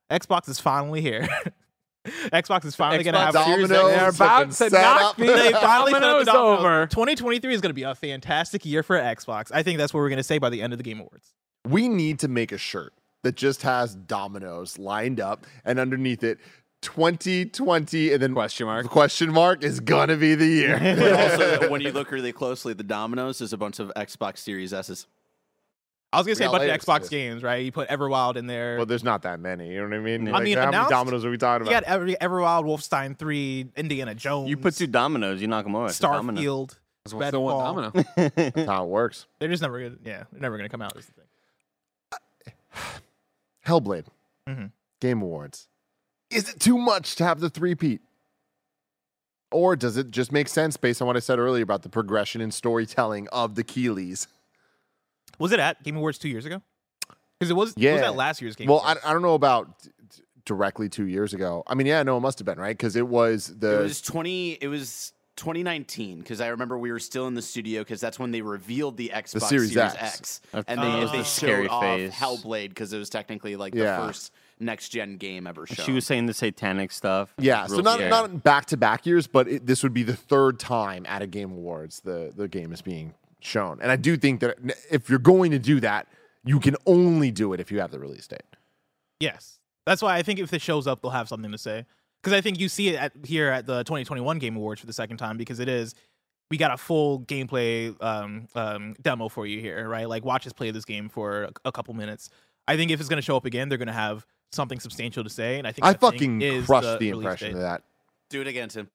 Xbox is finally here. Xbox is finally going to Xbox have Series Dominoes They're have about been to set knock up. the They finally set up the dominoes dominoes. over. twenty twenty-three is going to be a fantastic year for Xbox. I think that's what we're going to say by the end of the Game Awards. We need to make a shirt that just has dominoes lined up, and underneath it, twenty twenty, and then Question mark. the question mark is gonna be the year. But also, when you look really closely, the dominoes is a bunch of Xbox Series S's. I was going to say We a got bunch of layers to Xbox this. games, right? You put Everwild in there. Well, there's not that many. You know what I mean? I Like, mean, how many announced- dominoes are we talking you about? got Every, Everwild, Wolfenstein three, Indiana Jones. You put two dominoes, you knock them over. It's a domino. Starfield. That's what's the one Redfall. domino. That's how it works. They're just never going to, yeah, they're never going to come out. Is the thing. Hellblade, Mhm. Game Awards. Is it too much to have the three-peat? Or does it just make sense based on what I said earlier about the progression and storytelling of the Keeleys? Was it at Game Awards two years ago? Because it was, it Yeah. was at last year's Game Well, I, Awards. I don't know about d- d- directly two years ago. I mean, yeah, no, it must have been, right? Because it was the... It was twenty. It was twenty nineteen because I remember we were still in the studio because that's when they revealed the Xbox Series Series, X. X, That's and the- they, that's they the showed scary off phase. Hellblade because it was technically like Yeah. the first next gen game ever shown. She was saying the satanic stuff. Yeah, It's so real not scary. not back to back years, but it, this would be the third time at a Game Awards the the game is being shown, and I do think that if you're going to do that, you can only do it if you have the release date. Yes. That's why I think if this shows up, they'll have something to say. Because I think you see it at, here at the twenty twenty-one Game Awards for the second time because it is, we got a full gameplay um, um, demo for you here, right? Like, watch us play this game for a, a couple minutes. I think if it's going to show up again, they're going to have something substantial to say. And I think I that thing fucking is crushed the, the release impression date. of that. Do it again, Tim.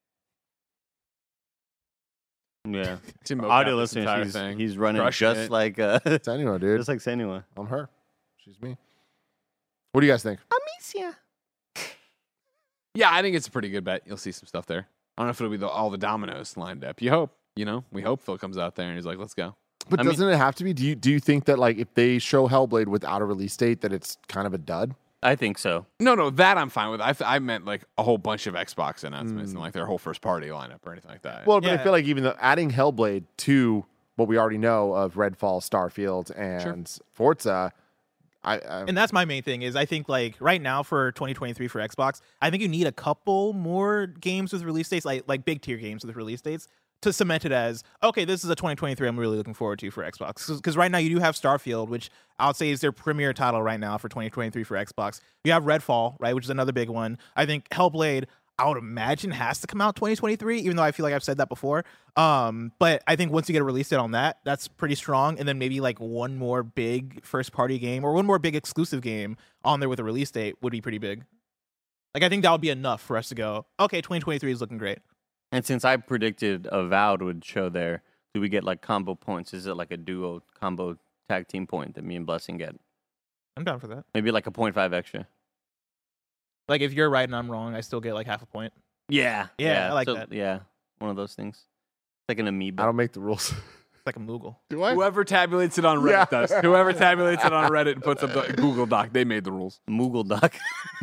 Yeah. Tim mocap Audio this listeners, entire he's, thing. he's running Crushing just it. like uh, It's anyone, dude. just like Senua. I'm her. She's me. What do you guys think? Yeah, I think it's a pretty good bet. You'll see some stuff there. I don't know if it'll be the, all the dominoes lined up. You hope, you know, we hope Phil comes out there and he's like, let's go. But I mean- doesn't it have to be? Do you do you think that like if they show Hellblade without a release date, that it's kind of a dud? I think so. No, no, that I'm fine with. I, I meant like a whole bunch of Xbox announcements Mm. and like their whole first party lineup or anything like that. Well, but I Yeah. feel like even though adding Hellblade to what we already know of Redfall, Starfield, and Forza, I, I And that's my main thing is I think like right now for twenty twenty-three for Xbox, I think you need a couple more games with release dates, like like big tier games with release dates, to cement it as okay, this is a twenty twenty-three I'm really looking forward to for Xbox. Because right now you do have Starfield, which I would say is their premier title right now for twenty twenty-three for Xbox. You have Redfall, right, which is another big one. I think Hellblade, I would imagine, has to come out twenty twenty-three, even though I feel like I've said that before. Um, but I think once you get a release date on that, that's pretty strong. And then maybe like one more big first party game or one more big exclusive game on there with a release date would be pretty big. Like, I think that would be enough for us to go, okay, twenty twenty-three is looking great. And since I predicted Avowed would show there, do we get like combo points? Is it like a duo combo tag team point that me and Blessing get? I'm down for that. Maybe like a point five extra. Like, if you're right and I'm wrong, I still get like half a point. Yeah. Yeah, I like that. Yeah. One of those things. Like an amoeba. I don't make the rules. It's like a Moogle. Do I? Whoever tabulates it on Reddit Yeah. does. Whoever tabulates it on Reddit and puts up the Google Doc, they made the rules. Moogle duck.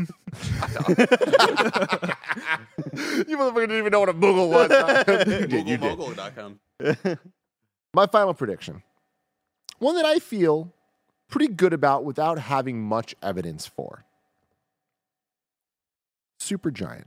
You motherfucker didn't even know what a Moogle was. You did, you did. Google Mogul dot com. My final prediction. One that I feel pretty good about without having much evidence for. Supergiant.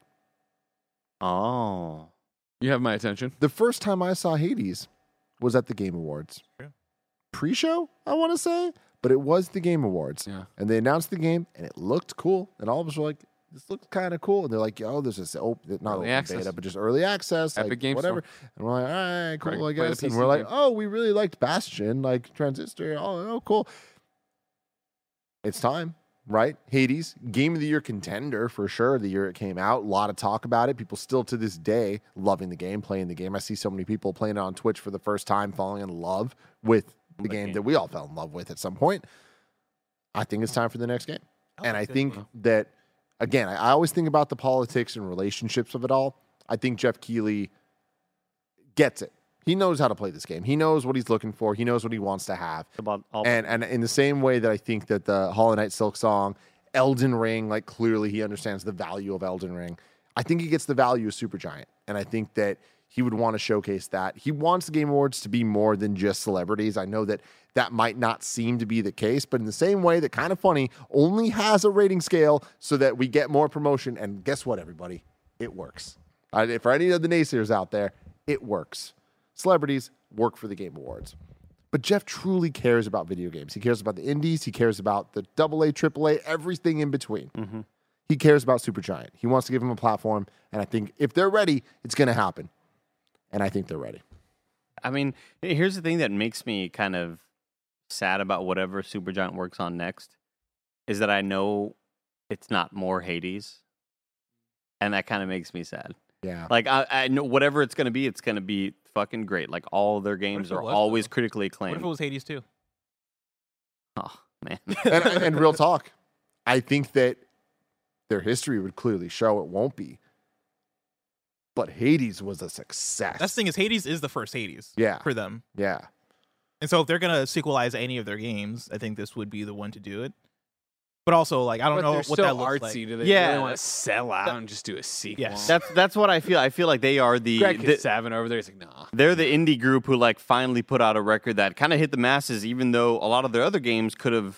Oh. You have my attention. The first time I saw Hades was at the Game Awards. Yeah. Pre-show, I want to say, but it was the Game Awards. Yeah. And they announced the game, and it looked cool. And all of us were like, this looks kind of cool. And they're like, oh, there's this open, not Early open access. beta, but just early access. Epic like, Game whatever. Store. And we're like, all right, Craig, cool, I play the guess. P And C we're like, game. oh, we really liked Bastion, like Transistor. Oh, oh, cool. It's time, right? Hades, Game of the Year contender for sure. The year it came out, a lot of talk about it. People still to this day loving the game, playing the game. I see so many people playing it on Twitch for the first time, falling in love with the The game game. that we all fell in love with at some point. I think it's time for the next game. and I like it. think Wow. that, again, I I always think about the politics and relationships of it all. I think Jeff Keighley gets it. He knows how to play this game. He knows what he's looking for. He knows what he wants to have. About all And and in the same way that I think that the Hollow Knight Silk Song, Elden Ring, like clearly he understands the value of Elden Ring. I think he gets the value of Supergiant. And I think that he would want to showcase that. He wants the Game Awards to be more than just celebrities. I know that that might not seem to be the case, but in the same way that Kind of Funny only has a rating scale so that we get more promotion. And guess what, everybody? It works. Uh, for any of the naysayers out there, it works. Celebrities work for the Game Awards. But Jeff truly cares about video games. He cares about the indies. He cares about the double A, triple A, everything in between. Mm-hmm. He cares about Supergiant. He wants to give him a platform. And I think if they're ready, it's going to happen. And I think they're ready. I mean, here's the thing that makes me kind of sad about whatever Supergiant works on next is that I know it's not more Hades. And that kind of makes me sad. Yeah. Like, I, I know whatever it's going to be, it's going to be fucking great. Like, all their games it are was, always though? critically What acclaimed. if it was Hades too? Oh, man. and, and real talk, I think that their history would clearly show it won't be. But Hades was a success. That's the thing is Hades is the first Hades. Yeah. For them. Yeah. And so if they're gonna sequelize any of their games, I think this would be the one to do it. But also, like, I don't But know they're what so that looks artsy. like. Do they Yeah. really want to sell out and just do a sequel? Yes. That's that's what I feel. I feel like they are the, Greg the Savin over there. He's like, nah. they're the indie group who like finally put out a record that kind of hit the masses, even though a lot of their other games could have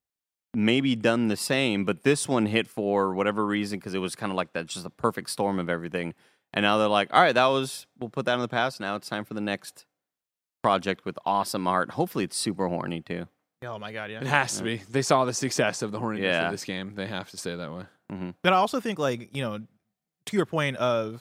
maybe done the same. But this one hit for whatever reason because it was kind of like that, just a perfect storm of everything. And now they're like, all right, that was we'll put that in the past. Now it's time for the next project with awesome art. Hopefully, it's super horny too. Oh my god, yeah. It has to be. They saw the success of the horniness Yeah. of this game. They have to stay that way. But I also think, like, you know, to your point of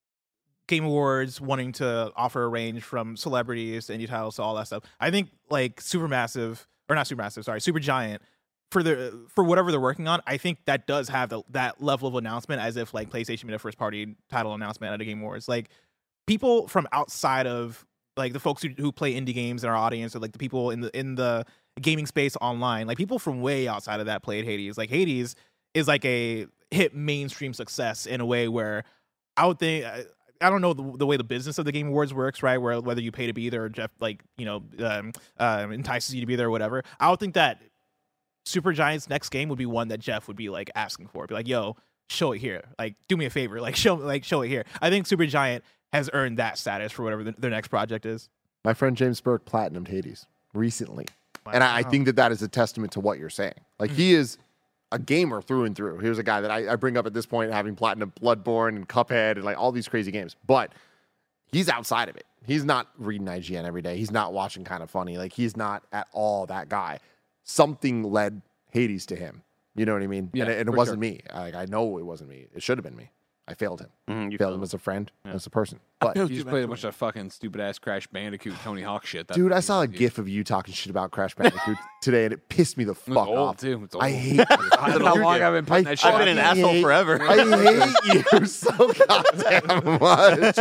Game Awards wanting to offer a range from celebrities to indie titles to all that stuff, I think like Supermassive or not Supermassive, sorry, Supergiant for the for whatever they're working on, I think that does have the, that level of announcement as if like PlayStation made a first party title announcement at a Game Awards. Like people from outside of like the folks who, who play indie games in our audience, or like the people in the in the gaming space online, like people from way outside of that played Hades. Like Hades is like a hit mainstream success in a way where I would think I, I don't know the, the way the business of the Game Awards works, right? Where whether you pay to be there or Jeff like you know um, uh, entices you to be there or whatever. I would think that Supergiant's next game would be one that Jeff would be like asking for, be like, "Yo, show it here. Like, do me a favor. Like, show like show it here." I think Supergiant has earned that status for whatever the, their next project is. My friend James Burke platinumed Hades recently. And I, I Wow. think that that is a testament to what you're saying. Like, he is a gamer through and through. Here's a guy that I, I bring up at this point, having platinum Bloodborne and Cuphead and like all these crazy games. But he's outside of it. He's not reading I G N every day. He's not watching Kind of Funny. Like, he's not at all that guy. Something led Hades to him. You know what I mean? Yeah, and it, and it for wasn't sure. me. Like, I know it wasn't me. It should have been me. I failed him. Mm-hmm, you failed feel him it. as a friend, as a person. But You just played a bunch of fucking stupid ass Crash Bandicoot, Tony Hawk shit. That's dude, what I you saw a did. gif of you talking shit about Crash Bandicoot today, and it pissed me the It was fuck old off. too. It's old. I hate you. I don't know how long I've been putting I that shit I've out been an there. fucking asshole hate- forever. I hate you so goddamn much.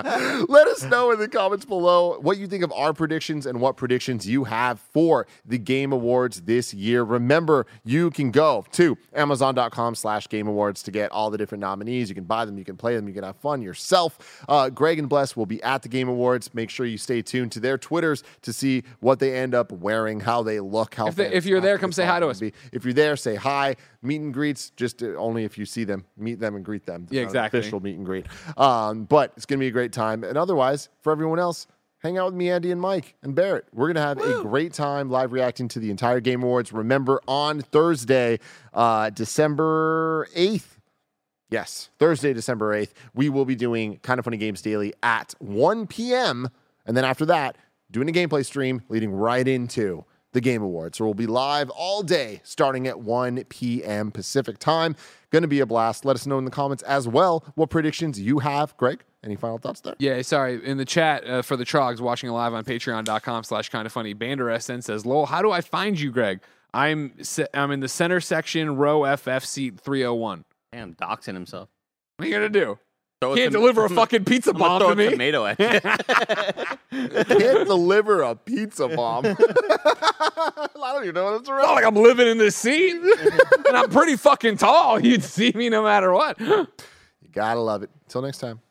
Let us know in the comments below what you think of our predictions and what predictions you have for the Game Awards this year. Remember, you can go to amazon.com slash Game Awards to get all the different nominees. You can buy them, you can play them, you can have fun yourself. Uh, Greg and Bless will be at the Game Awards. Make sure you stay tuned to their Twitters to see what they end up wearing, how they look, how If they- if you're there, fantastic come it's say all hi to gonna us. be. If you're there, say hi. Meet and greets, just uh, only if you see them. Meet them and greet them. Yeah, Not an exactly. Official meet and greet. Um, but it's going to be a great time. And otherwise, for everyone else, hang out with me, Andy, and Mike, and Barrett. We're going to have a great time live reacting to the entire Game Awards. Remember, on Thursday, uh, December eighth, yes, Thursday, December eighth, we will be doing Kind of Funny Games Daily at one p.m. And then after that, doing a gameplay stream leading right into the Game Awards. So we'll be live all day starting at one p.m. Pacific time. Going to be a blast. Let us know in the comments as well what predictions you have. Greg, any final thoughts there? Yeah, sorry. In the chat uh, for the Trogs watching live on patreon.com slash kind of funny, Bander S N says, Lowell, how do I find you, Greg? I'm se- I'm in the center section, row F F, seat three oh one. Damn, doxing himself. What are you going to do? Throw Can't tom- deliver a fucking pizza I'm gonna bomb throw to a me? tomato at you. Can't deliver a pizza bomb. I don't even know what it's It's not around. like I'm living in this seat. And I'm pretty fucking tall. You'd see me no matter what. You gotta love it. Until next time.